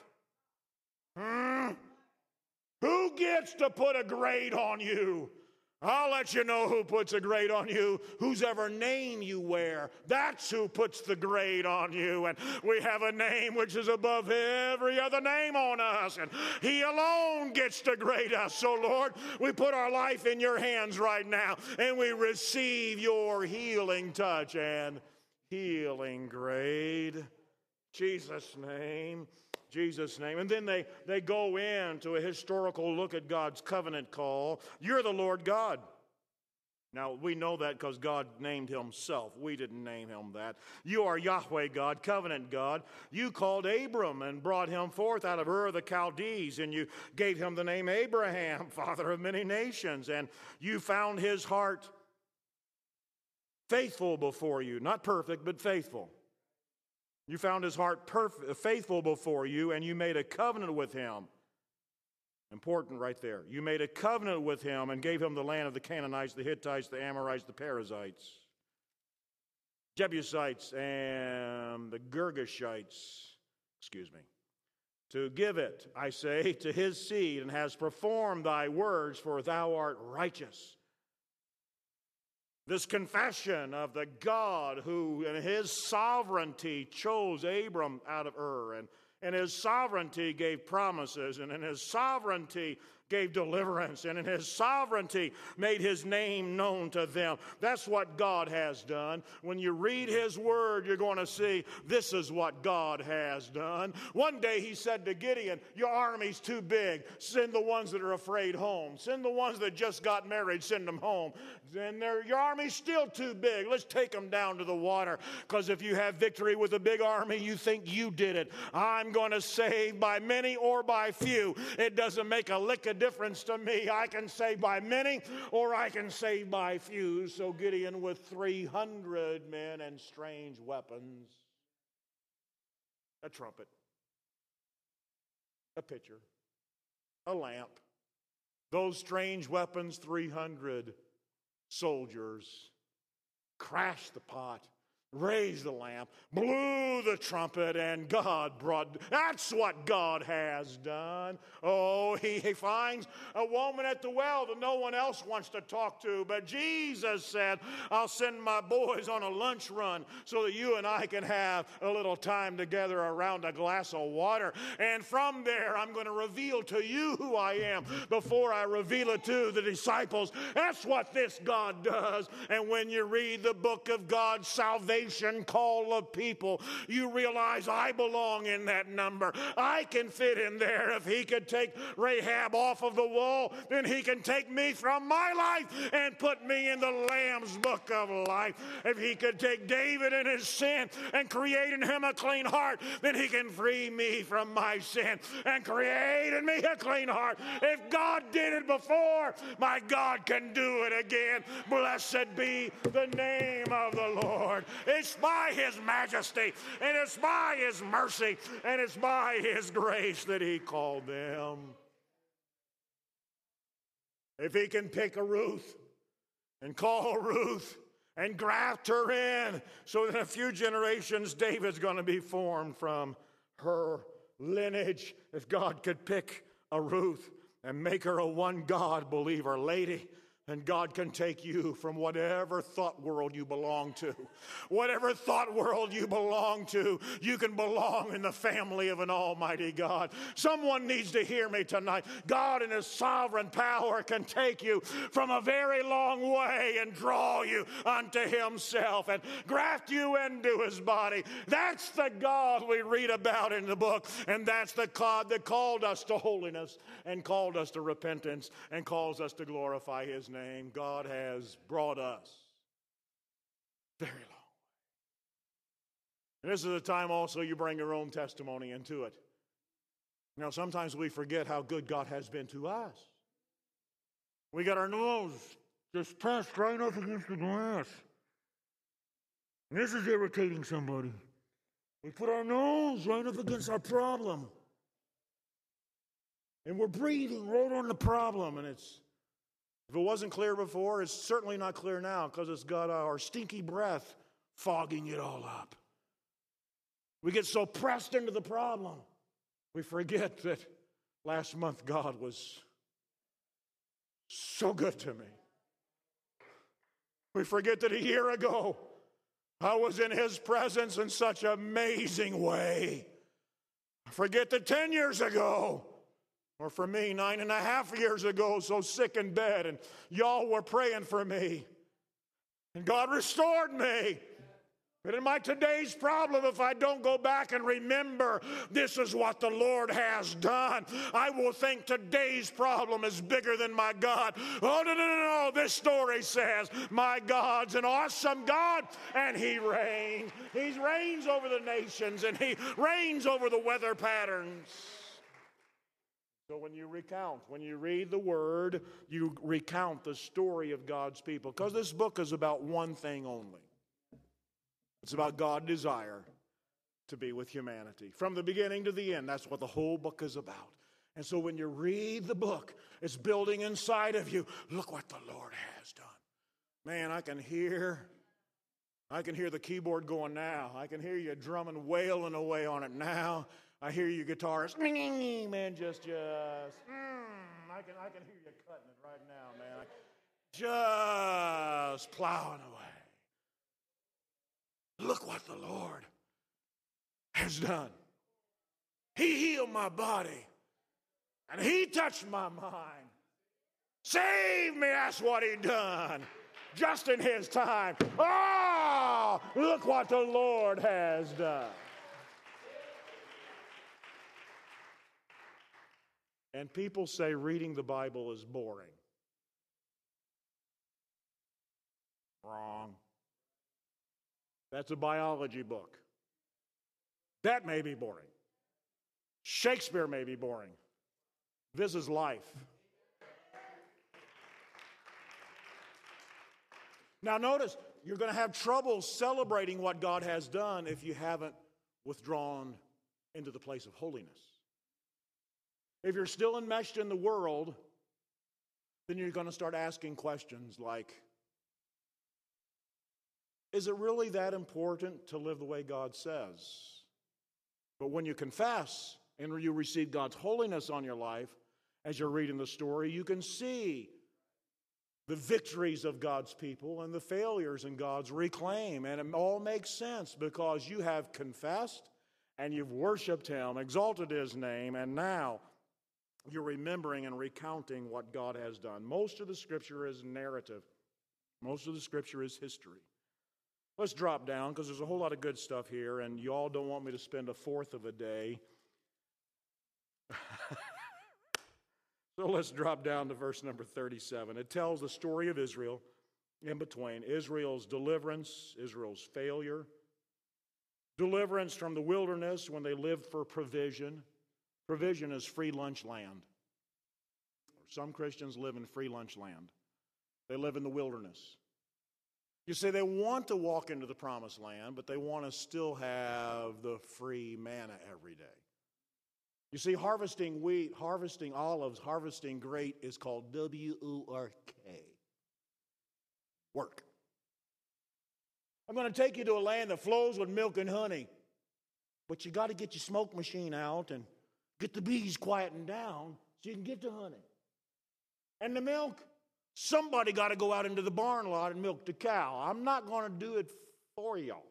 Who gets to put a grade on you? I'll let you know who puts a grade on you. Whose ever name you wear, that's who puts the grade on you. And we have a name which is above every other name on us, and he alone gets to grade us. So Lord, we put our life in your hands right now, and we receive your healing touch and healing grade. Jesus' name. Jesus' name. And then they go into a historical look at God's covenant call. You're the Lord God. Now, we know that because God named himself. We didn't name him that. You are Yahweh God, covenant God. You called Abram and brought him forth out of Ur of the Chaldees, and you gave him the name Abraham, father of many nations. And you found his heart faithful before you. Not perfect, but faithful. You found his heart faithful before you, and you made a covenant with him. Important right there. You made a covenant with him and gave him the land of the Canaanites, the Hittites, the Amorites, the Perizzites, Jebusites, and the Girgashites. To give it, I say, to his seed, and has performed thy words, for thou art righteous. This confession of the God who in his sovereignty chose Abram out of Ur, and in his sovereignty gave promises, and in his sovereignty gave deliverance, and in his sovereignty made his name known to them. That's what God has done. When you read his word, you're going to see this is what God has done. One day he said to Gideon, your army's too big. Send the ones that are afraid home. Send the ones that just got married, send them home. And your army's still too big. Let's take them down to the water, because if you have victory with a big army, you think you did it. I'm going to save by many or by few. It doesn't make a lick of difference to me. I can save by many or I can save by few. So Gideon, with 300 men and strange weapons, a trumpet, a pitcher, a lamp, those strange weapons, 300 soldiers, crashed the pot, raised the lamp, blew the trumpet, and God brought. That's what God has done. Oh, he finds a woman at the well that no one else wants to talk to, but Jesus said, I'll send my boys on a lunch run so that you and I can have a little time together around a glass of water. And from there, I'm going to reveal to you who I am before I reveal it to the disciples. That's what this God does. And when you read the book of God's salvation call of people, you realize I belong in that number. I can fit in there. If he could take Rahab off of the wall, then he can take me from my life and put me in the Lamb's book of life. If he could take David and his sin and create in him a clean heart, then he can free me from my sin and create in me a clean heart. If God did it before, my God can do it again. Blessed be the name of the Lord. It's by His majesty, and it's by His mercy, and it's by His grace that He called them. If He can pick a Ruth and call Ruth and graft her in, so that in a few generations David's going to be formed from her lineage. If God could pick a Ruth and make her a one-God believer lady, and God can take you from whatever thought world you belong to. Whatever thought world you belong to, you can belong in the family of an almighty God. Someone needs to hear me tonight. God in His sovereign power can take you from a very long way and draw you unto Himself and graft you into His body. That's the God we read about in the book, and that's the God that called us to holiness and called us to repentance and calls us to glorify His name. God has brought us very long way. And this is a time also you bring your own testimony into it. You know, sometimes we forget how good God has been to us. We got our nose just pressed right up against the glass. And this is irritating somebody. We put our nose right up against our problem. And we're breathing right on the problem, and if it wasn't clear before, it's certainly not clear now because it's got our stinky breath fogging it all up. We get so pressed into the problem, we forget that last month God was so good to me. We forget that a year ago I was in His presence in such an amazing way. I forget that 10 years ago, or for me, 9.5 years ago, so sick in bed, and y'all were praying for me. And God restored me. But in my today's problem, if I don't go back and remember this is what the Lord has done, I will think today's problem is bigger than my God. Oh, no. This story says my God's an awesome God, and He reigns. He reigns over the nations, and He reigns over the weather patterns. So when you read the Word, you recount the story of God's people. Because this book is about one thing only. It's about God's desire to be with humanity. From the beginning to the end, that's what the whole book is about. And so when you read the book, it's building inside of you. Look what the Lord has done. Man, I can hear the keyboard going now. I can hear you drumming, wailing away on it now. I hear you guitarist, man, I can hear you cutting it right now, man. Just plowing away. Look what the Lord has done. He healed my body, and He touched my mind. Save me, that's what He done. Just in His time. Oh, look what the Lord has done. And people say reading the Bible is boring. Wrong. That's a biology book. That may be boring. Shakespeare may be boring. This is life. Now notice, you're going to have trouble celebrating what God has done if you haven't withdrawn into the place of holiness. If you're still enmeshed in the world, then you're going to start asking questions like, is it really that important to live the way God says? But when you confess and you receive God's holiness on your life, as you're reading the story, you can see the victories of God's people and the failures in God's reclaim. And it all makes sense because you have confessed and you've worshiped Him, exalted His name, and now you're remembering and recounting what God has done. Most of the Scripture is narrative. Most of the Scripture is history. Let's drop down because there's a whole lot of good stuff here, and you all don't want me to spend a fourth of a day. So let's drop down to verse number 37. It tells the story of Israel in between. Israel's deliverance, Israel's failure. Deliverance from the wilderness when they lived for provision. Provision is free lunch land. Some Christians live in free lunch land. They live in the wilderness. You see, they want to walk into the promised land, but they want to still have the free manna every day. You see, harvesting wheat, harvesting olives, harvesting grape is called W-O-R-K. Work. I'm going to take you to a land that flows with milk and honey, but you got to get your smoke machine out and get the bees quietened down so you can get the honey. And the milk, somebody got to go out into the barn lot and milk the cow. I'm not going to do it for y'all.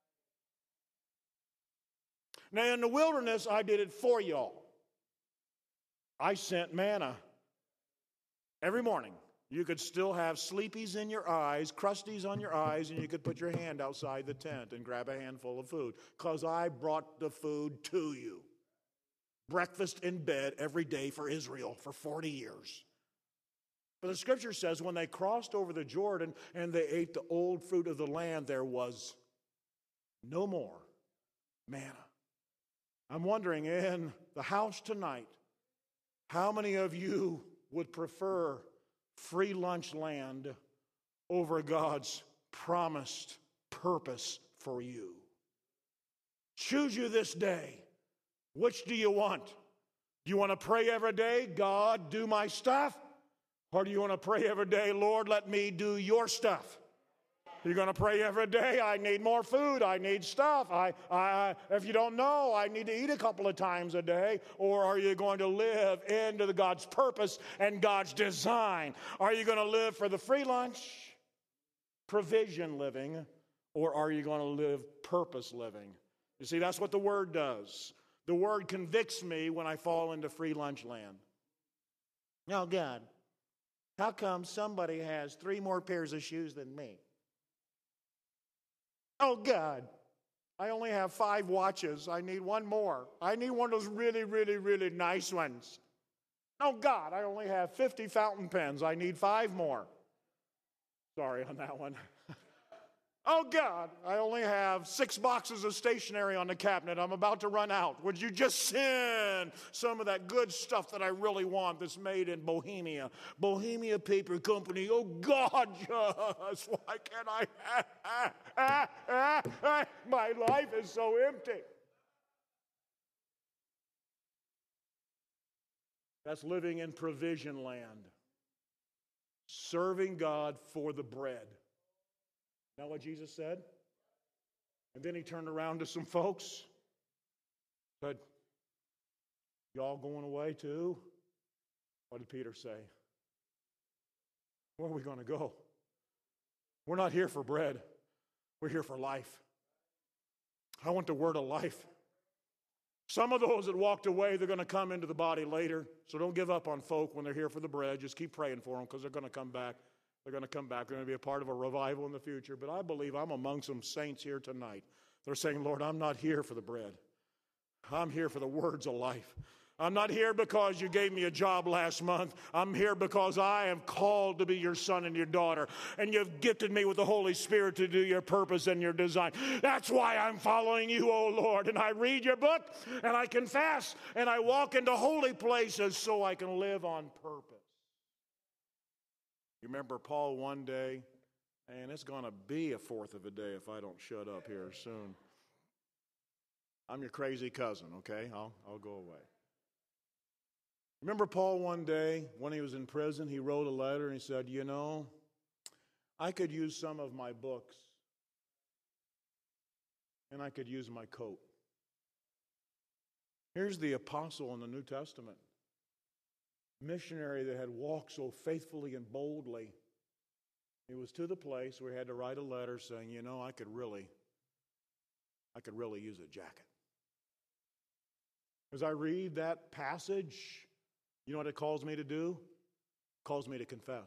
Now, in the wilderness, I did it for y'all. I sent manna every morning. You could still have sleepies in your eyes, crusties on your eyes, and you could put your hand outside the tent and grab a handful of food, because I brought the food to you. Breakfast in bed every day for Israel for 40 years. But the scripture says when they crossed over the Jordan and they ate the old fruit of the land, there was no more manna. I'm wondering, in the house tonight, how many of you would prefer free lunch land over God's promised purpose for you? Choose you this day. Which do you want? Do you want to pray every day, God, do my stuff? Or do you want to pray every day, Lord, let me do your stuff? You're going to pray every day, I need more food, I need stuff. If you don't know, I need to eat a couple of times a day. Or are you going to live into God's purpose and God's design? Are you going to live for the free lunch, provision living, or are you going to live purpose living? You see, that's what the Word does. The Word convicts me when I fall into free lunch land. Oh, God, how come somebody has 3 more pairs of shoes than me? Oh, God, I only have 5 watches. I need 1 more. I need one of those really, really, really nice ones. Oh, God, I only have 50 fountain pens. I need 5 more. Sorry on that one. Oh, God, I only have 6 boxes of stationery on the cabinet. I'm about to run out. Would you just send some of that good stuff that I really want that's made in Bohemia? Bohemia Paper Company. Oh, God, just why can't I? My life is so empty. That's living in provision land. Serving God for the bread. Know what Jesus said? And then he turned around to some folks, said, y'all going away too? What did Peter say? Where are we going to go? We're not here for bread. We're here for life. I want the word of life. Some of those that walked away, they're going to come into the body later. So don't give up on folk when they're here for the bread. Just keep praying for them, because they're going to come back. They're going to come back. They're going to be a part of a revival in the future. But I believe I'm among some saints here tonight. They're saying, Lord, I'm not here for the bread. I'm here for the words of life. I'm not here because you gave me a job last month. I'm here because I am called to be your son and your daughter. And you've gifted me with the Holy Spirit to do your purpose and your design. That's why I'm following you, oh Lord. And I read your book, and I confess, and I walk into holy places so I can live on purpose. You remember Paul one day, and it's going to be a 4th of a day if I don't shut up here soon. I'm your crazy cousin, okay? I'll go away. Remember Paul one day when he was in prison, he wrote a letter and he said, you know, I could use some of my books and I could use my coat. Here's the apostle in the New Testament. Missionary that had walked so faithfully and boldly. He was to the place where he had to write a letter saying, you know, I could really use a jacket. As I read that passage, you know what it calls me to do? It calls me to confess.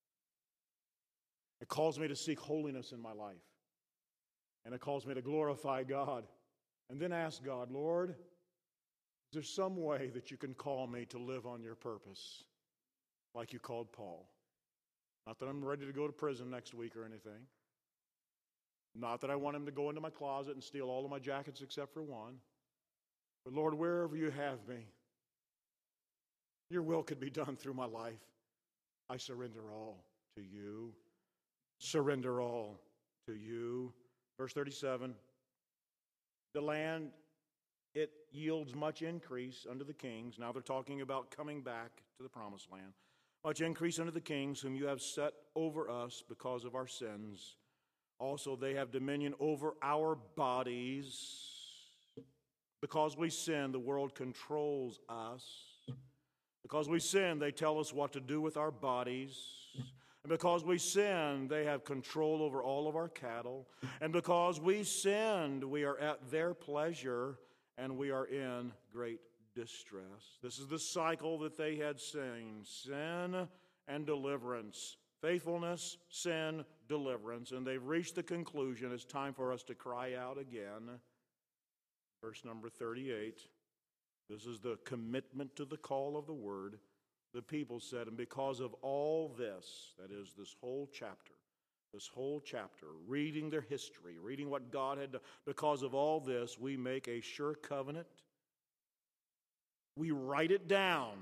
It calls me to seek holiness in my life. And it calls me to glorify God. And then ask God, Lord, is there some way that you can call me to live on your purpose like you called Paul? Not that I'm ready to go to prison next week or anything. Not that I want him to go into my closet and steal all of my jackets except for one. But Lord, wherever you have me, your will could be done through my life. I surrender all to you. Surrender all to you. Verse 37, the land, it yields much increase unto the kings. Now they're talking about coming back to the promised land. Much increase unto the kings whom you have set over us because of our sins. Also they have dominion over our bodies. Because we sin, the world controls us. Because we sin, they tell us what to do with our bodies. And because we sin, they have control over all of our cattle. And because we sinned, we are at their pleasure, and we are in great distress. This is the cycle that they had seen: sin and deliverance. Faithfulness, sin, deliverance. And they've reached the conclusion it's time for us to cry out again. Verse number 38. This is the commitment to the call of the word. The people said, and because of all this, that is this whole chapter, reading their history, reading what God had done, because of all this, we make a sure covenant. We write it down.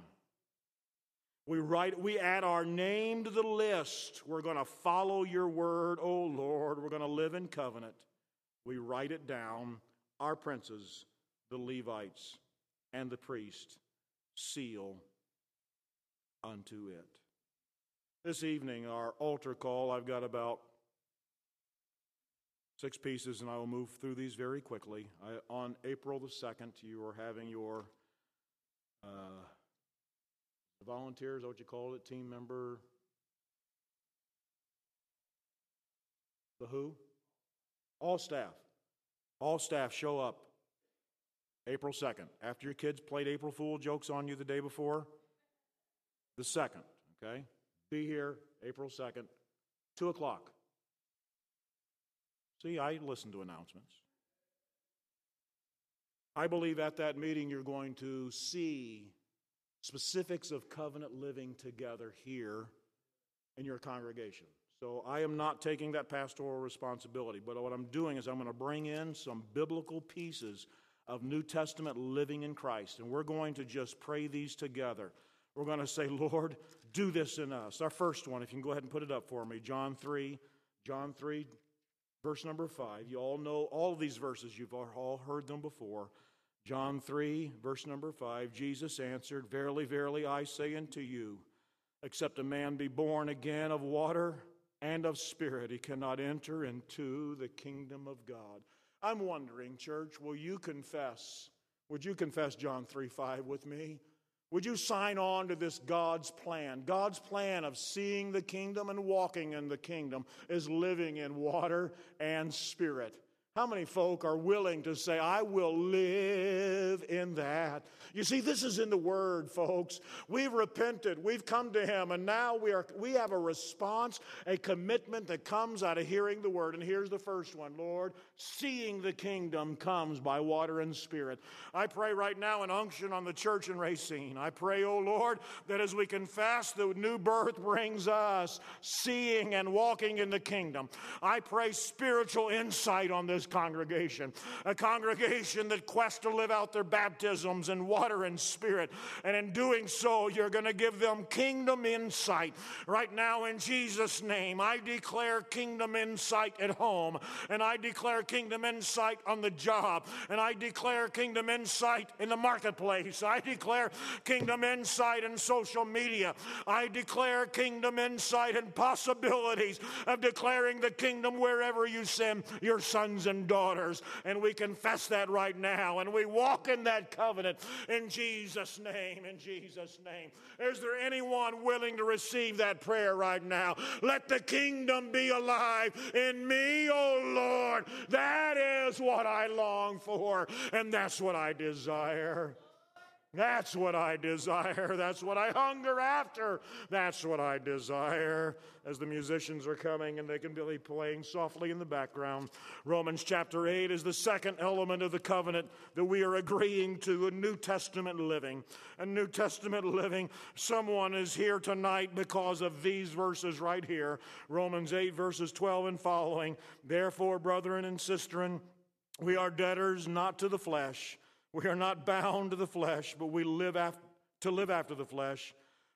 We add our name to the list. We're going to follow your word, oh Lord. We're going to live in covenant. We write it down. Our princes, the Levites, and the priest seal unto it. This evening, our altar call, I've got about 6 pieces, and I will move through these very quickly. On April the 2nd, you are having your volunteers, is that what you call it, team member? The who? All staff. All staff show up April 2nd. After your kids played April Fool jokes on you the day before, the 2nd, okay? Be here April 2nd, 2 o'clock. See, I listen to announcements. I believe at that meeting you're going to see specifics of covenant living together here in your congregation. So I am not taking that pastoral responsibility, but what I'm doing is I'm going to bring in some biblical pieces of New Testament living in Christ, and we're going to just pray these together. We're going to say, Lord, do this in us. Our first one, if you can go ahead and put it up for me, John 3, verse number 5. You all know all of these verses. You've all heard them before. John 3, verse number 5, Jesus answered, Verily, verily, I say unto you, except a man be born again of water and of spirit, he cannot enter into the kingdom of God. I'm wondering, church, would you confess John 3:5 with me? Would you sign on to this God's plan? God's plan of seeing the kingdom and walking in the kingdom is living in water and spirit. How many folk are willing to say, I will live in that? You see, this is in the Word, folks. We've repented. We've come to Him. And now we have a response, a commitment that comes out of hearing the Word. And here's the first one, Lord, seeing the kingdom comes by water and spirit. I pray right now an unction on the church in Racine. I pray, oh Lord, that as we confess, the new birth brings us seeing and walking in the kingdom. I pray spiritual insight on this congregation, a congregation that quests to live out their baptisms in water and spirit, and in doing so you're going to give them kingdom insight. Right now in Jesus' name, I declare kingdom insight at home, and I declare kingdom insight on the job, and I declare kingdom insight in the marketplace. I declare kingdom insight in social media. I declare kingdom insight and possibilities of declaring the kingdom wherever you send your sons and daughters, and we confess that right now, and we walk in that covenant in Jesus' name, in Jesus' name. Is there anyone willing to receive that prayer right now? Let the kingdom be alive in me, oh Lord. That is what I long for, and that's what I desire. That's what I desire. That's what I hunger after. That's what I desire. As the musicians are coming and they can be playing softly in the background, Romans chapter 8 is the second element of the covenant that we are agreeing to, a New Testament living. A New Testament living. Someone is here tonight because of these verses right here. Romans 8 verses 12 and following. Therefore, brethren and sistren, we are debtors not to the flesh. We are not bound to the flesh, but we live after the flesh.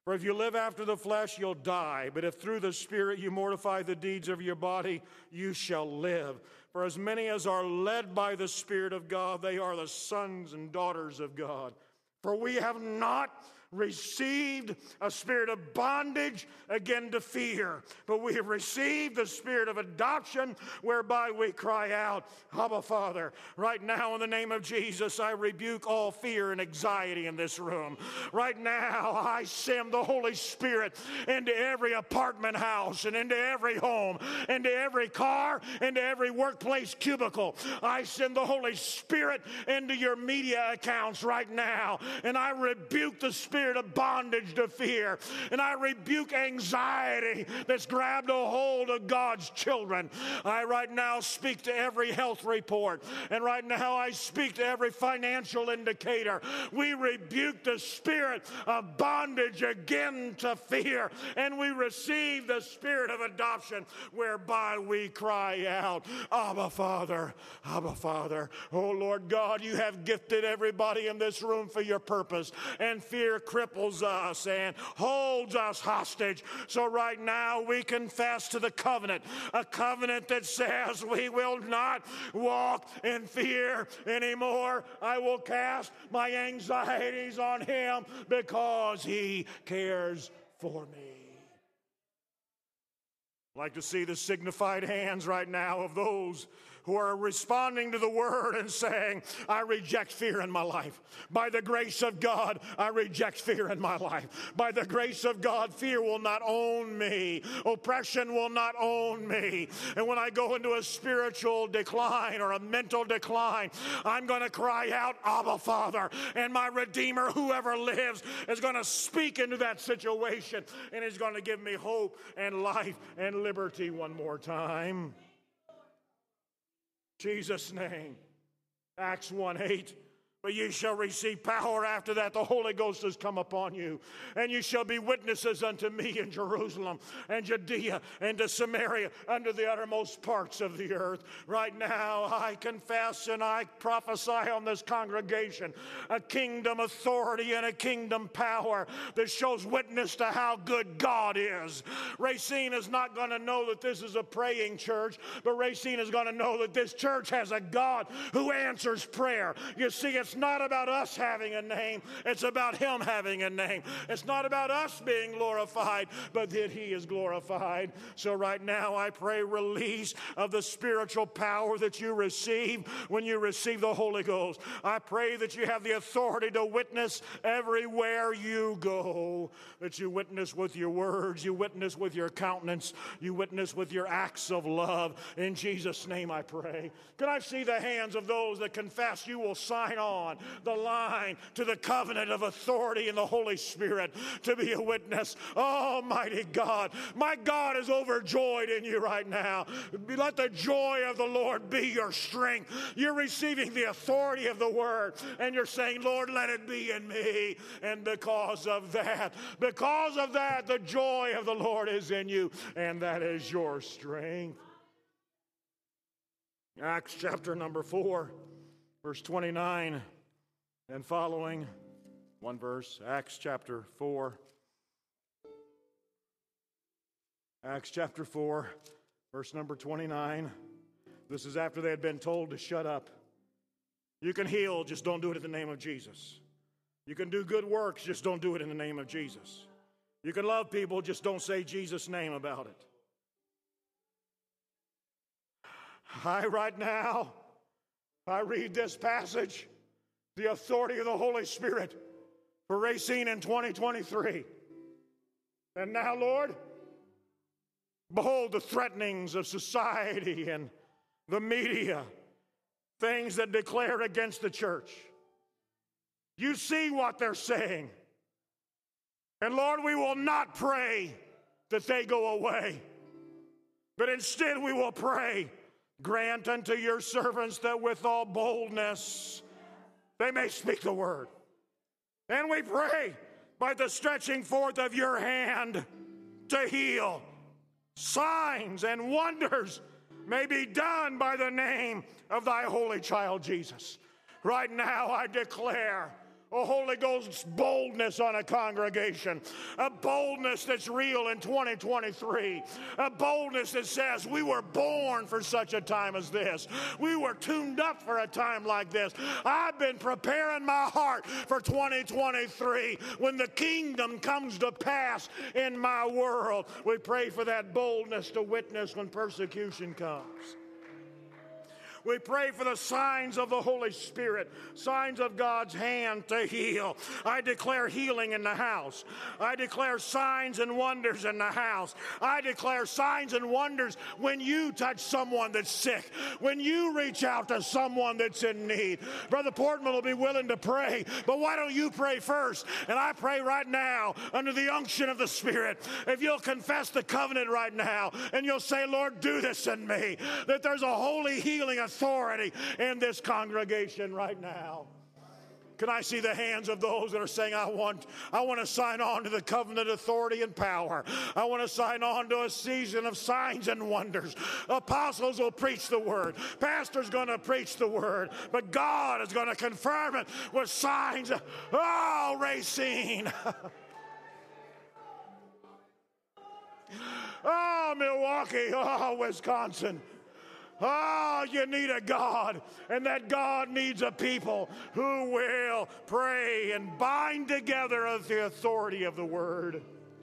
For if you live after the flesh, you'll die. But if through the Spirit you mortify the deeds of your body, you shall live. For as many as are led by the Spirit of God, they are the sons and daughters of God. For we have not received a spirit of bondage again to fear, but we have received the spirit of adoption whereby we cry out, Abba, Father. Right now, in the name of Jesus, I rebuke all fear and anxiety in this room. Right now, I send the Holy Spirit into every apartment house and into every home, into every car, into every workplace cubicle. I send the Holy Spirit into your media accounts right now, and I rebuke the spirit of bondage to fear, and I rebuke anxiety that's grabbed a hold of God's children. I right now speak to every health report, and right now I speak to every financial indicator. We rebuke the spirit of bondage again to fear, and we receive the spirit of adoption whereby we cry out, Abba, Father, Abba, Father. Oh, Lord God, you have gifted everybody in this room for your purpose, and fear cripples us and holds us hostage. So right now we confess to the covenant, a covenant that says we will not walk in fear anymore. I will cast my anxieties on him because he cares for me. I'd like to see the signified hands right now of those who are responding to the word and saying, I reject fear in my life. By the grace of God, I reject fear in my life. By the grace of God, fear will not own me. Oppression will not own me. And when I go into a spiritual decline or a mental decline, I'm going to cry out, Abba, Father. And my Redeemer, whoever lives, is going to speak into that situation and is going to give me hope and life and liberty one more time. Jesus' name. Acts 1:8. But you shall receive power after that. The Holy Ghost has come upon you. And you shall be witnesses unto me in Jerusalem and Judea and to Samaria, unto the uttermost parts of the earth. Right now, I confess and I prophesy on this congregation a kingdom authority and a kingdom power that shows witness to how good God is. Racine is not going to know that this is a praying church, but Racine is going to know that this church has a God who answers prayer. You see, it's not about us having a name. It's about him having a name. It's not about us being glorified, but that he is glorified. So right now I pray release of the spiritual power that you receive when you receive the Holy Ghost. I pray that you have the authority to witness everywhere you go, that you witness with your words, you witness with your countenance, you witness with your acts of love. In Jesus' name I pray. Can I see the hands of those that confess you will sign on the line to the covenant of authority in the Holy Spirit to be a witness? Almighty God, my God is overjoyed in you right now. Let the joy of the Lord be your strength. You're receiving the authority of the word, and you're saying, Lord, let it be in me. And because of that, the joy of the Lord is in you, and that is your strength. Acts chapter number 4, verse 29 and following. One verse, Acts chapter 4. Acts chapter 4, verse number 29. This is after they had been told to shut up. You can heal, just don't do it in the name of Jesus. You can do good works, just don't do it in the name of Jesus. You can love people, just don't say Jesus' name about it. Right now, I read this passage, the authority of the Holy Spirit for Racine in 2023. And now, Lord, behold the threatenings of society and the media, things that declare against the church. You see what they're saying. And Lord, we will not pray that they go away, but instead we will pray, grant unto your servants that with all boldness they may speak the word. And we pray by the stretching forth of your hand to heal. Signs and wonders may be done by the name of thy holy child Jesus. Right now I declare a Holy Ghost boldness on a congregation, a boldness that's real in 2023, a boldness that says we were born for such a time as this. We were tuned up for a time like this. I've been preparing my heart for 2023 when the kingdom comes to pass in my world. We pray for that boldness to witness when persecution comes. We pray for the signs of the Holy Spirit, signs of God's hand to heal. I declare healing in the house. I declare signs and wonders in the house. I declare signs and wonders when you touch someone that's sick, when you reach out to someone that's in need. Brother Portman will be willing to pray, but why don't you pray first? And I pray right now under the unction of the Spirit, if you'll confess the covenant right now and you'll say, Lord, do this in me, that there's a holy healing authority in this congregation right now. Can I see the hands of those that are saying, I want to sign on to the covenant authority and power. I want to sign on to a season of signs and wonders. Apostles will preach the word. Pastor's going to preach the word. But God is going to confirm it with signs. Oh, Racine. Oh, Milwaukee. Oh, Wisconsin. Oh, you need a God, and that God needs a people who will pray and bind together with the authority of the word.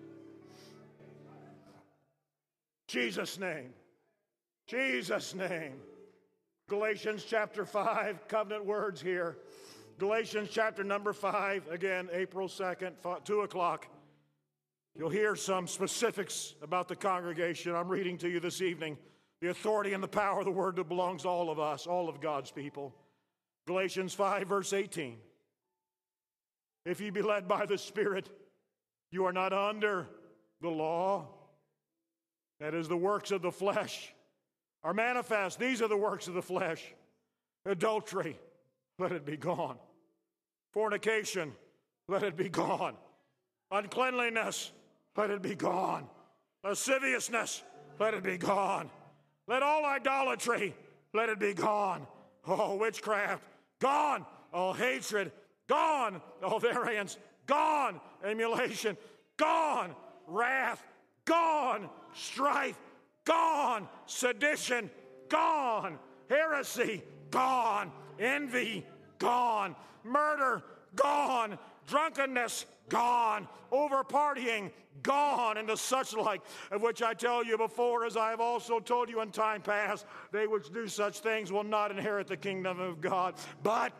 Jesus' name. Jesus' name. Galatians chapter 5, covenant words here. Galatians chapter number 5, again, April 2nd, 2 o'clock. You'll hear some specifics about the congregation I'm reading to you this evening. The authority and the power of the word that belongs to all of us, all of God's people. Galatians 5, verse 18. If ye be led by the Spirit, you are not under the law. That is, the works of the flesh are manifest. These are the works of the flesh. Adultery, let it be gone. Fornication, let it be gone. Uncleanliness, let it be gone. Lasciviousness, let it be gone. Let all idolatry, let it be gone. Oh, witchcraft, gone. All hatred, gone. All variance, gone. Emulation, gone. Wrath, gone. Strife, gone. Sedition, gone. Heresy, gone. Envy, gone. Murder, gone. Drunkenness, gone. Over-partying, gone, and the such like, of which I tell you before, as I have also told you in time past, they which do such things will not inherit the kingdom of God. But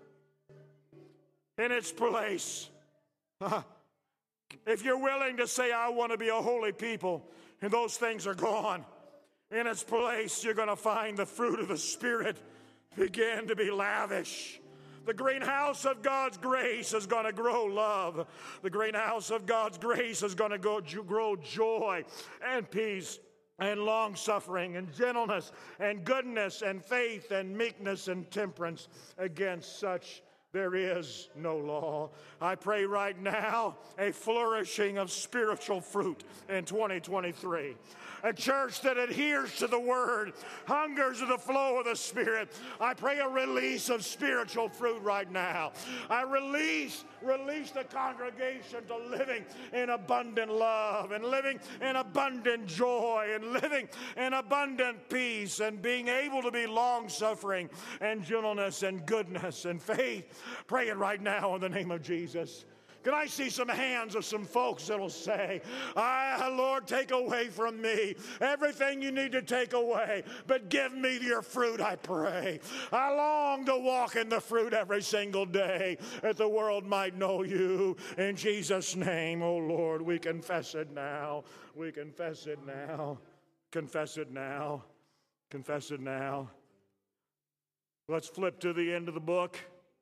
in its place, if you're willing to say, I want to be a holy people, and those things are gone, in its place, you're going to find the fruit of the Spirit begin to be lavish. The greenhouse of God's grace is going to grow love. The greenhouse of God's grace is going to grow joy and peace and long-suffering and gentleness and goodness and faith and meekness and temperance. Against such there is no law. I pray right now a flourishing of spiritual fruit in 2023. A church that adheres to the word, hungers to the flow of the Spirit. I pray a release of spiritual fruit right now. I release the congregation to living in abundant love and living in abundant joy and living in abundant peace and being able to be long-suffering and gentleness and goodness and faith. Pray it right now in the name of Jesus. Can I see some hands of some folks that'll say, Lord, take away from me everything you need to take away, but give me your fruit, I pray. I long to walk in the fruit every single day, that the world might know you. In Jesus' name, oh Lord, we confess it now. We confess it now. Confess it now. Confess it now. Let's flip to the end of the book.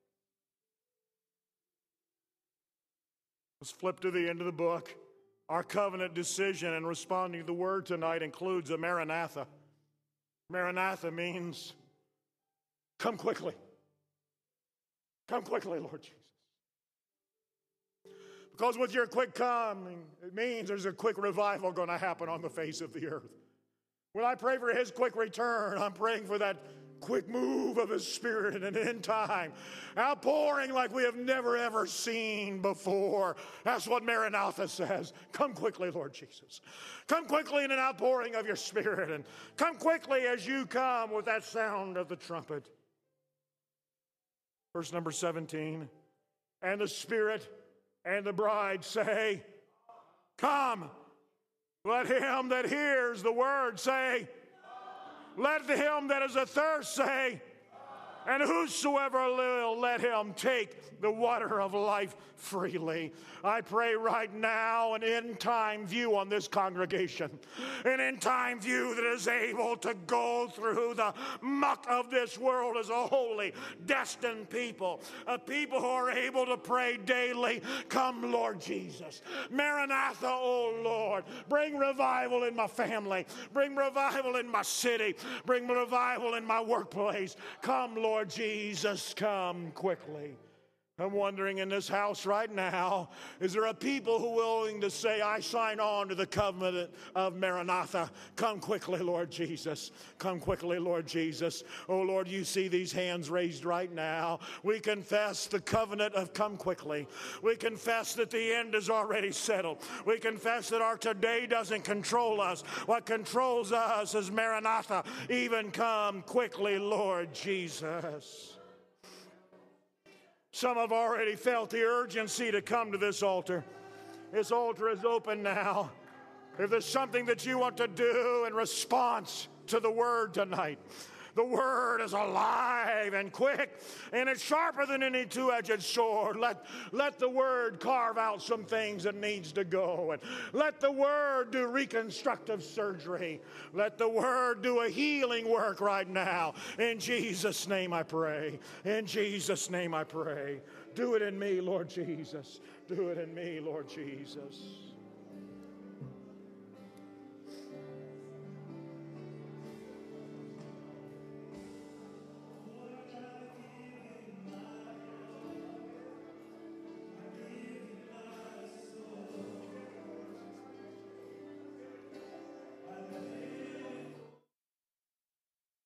Let's flip to the end of the book. Our covenant decision in responding to the word tonight includes a Maranatha. Maranatha means, come quickly. Come quickly, Lord Jesus. Because with your quick coming, it means there's a quick revival going to happen on the face of the earth. When I pray for his quick return, I'm praying for that quick move of His Spirit in an end time, outpouring like we have never ever seen before. That's what Maranatha says. Come quickly, Lord Jesus. Come quickly in an outpouring of your Spirit, and come quickly as you come with that sound of the trumpet. Verse number 17, and the Spirit and the bride say, come. Let him that hears the word say, let him that is athirst say, and whosoever will, let him take the water of life freely. I pray right now an end-time view on this congregation, an end-time view that is able to go through the muck of this world as a holy, destined people, a people who are able to pray daily, come Lord Jesus. Maranatha, oh Lord, bring revival in my family, bring revival in my city, bring revival in my workplace. Come Lord Jesus, come quickly. I'm wondering in this house right now, is there a people who are willing to say, I sign on to the covenant of Maranatha? Come quickly, Lord Jesus. Come quickly, Lord Jesus. Oh, Lord, you see these hands raised right now. We confess the covenant of come quickly. We confess that the end is already settled. We confess that our today doesn't control us. What controls us is Maranatha. Even come quickly, Lord Jesus. Some have already felt the urgency to come to this altar. This altar is open now. If there's something that you want to do in response to the word tonight, the word is alive and quick, and it's sharper than any two-edged sword. Let the word carve out some things that needs to go, and let the word do reconstructive surgery. Let the word do a healing work right now. In Jesus' name I pray. In Jesus' name I pray. Do it in me, Lord Jesus. Do it in me, Lord Jesus.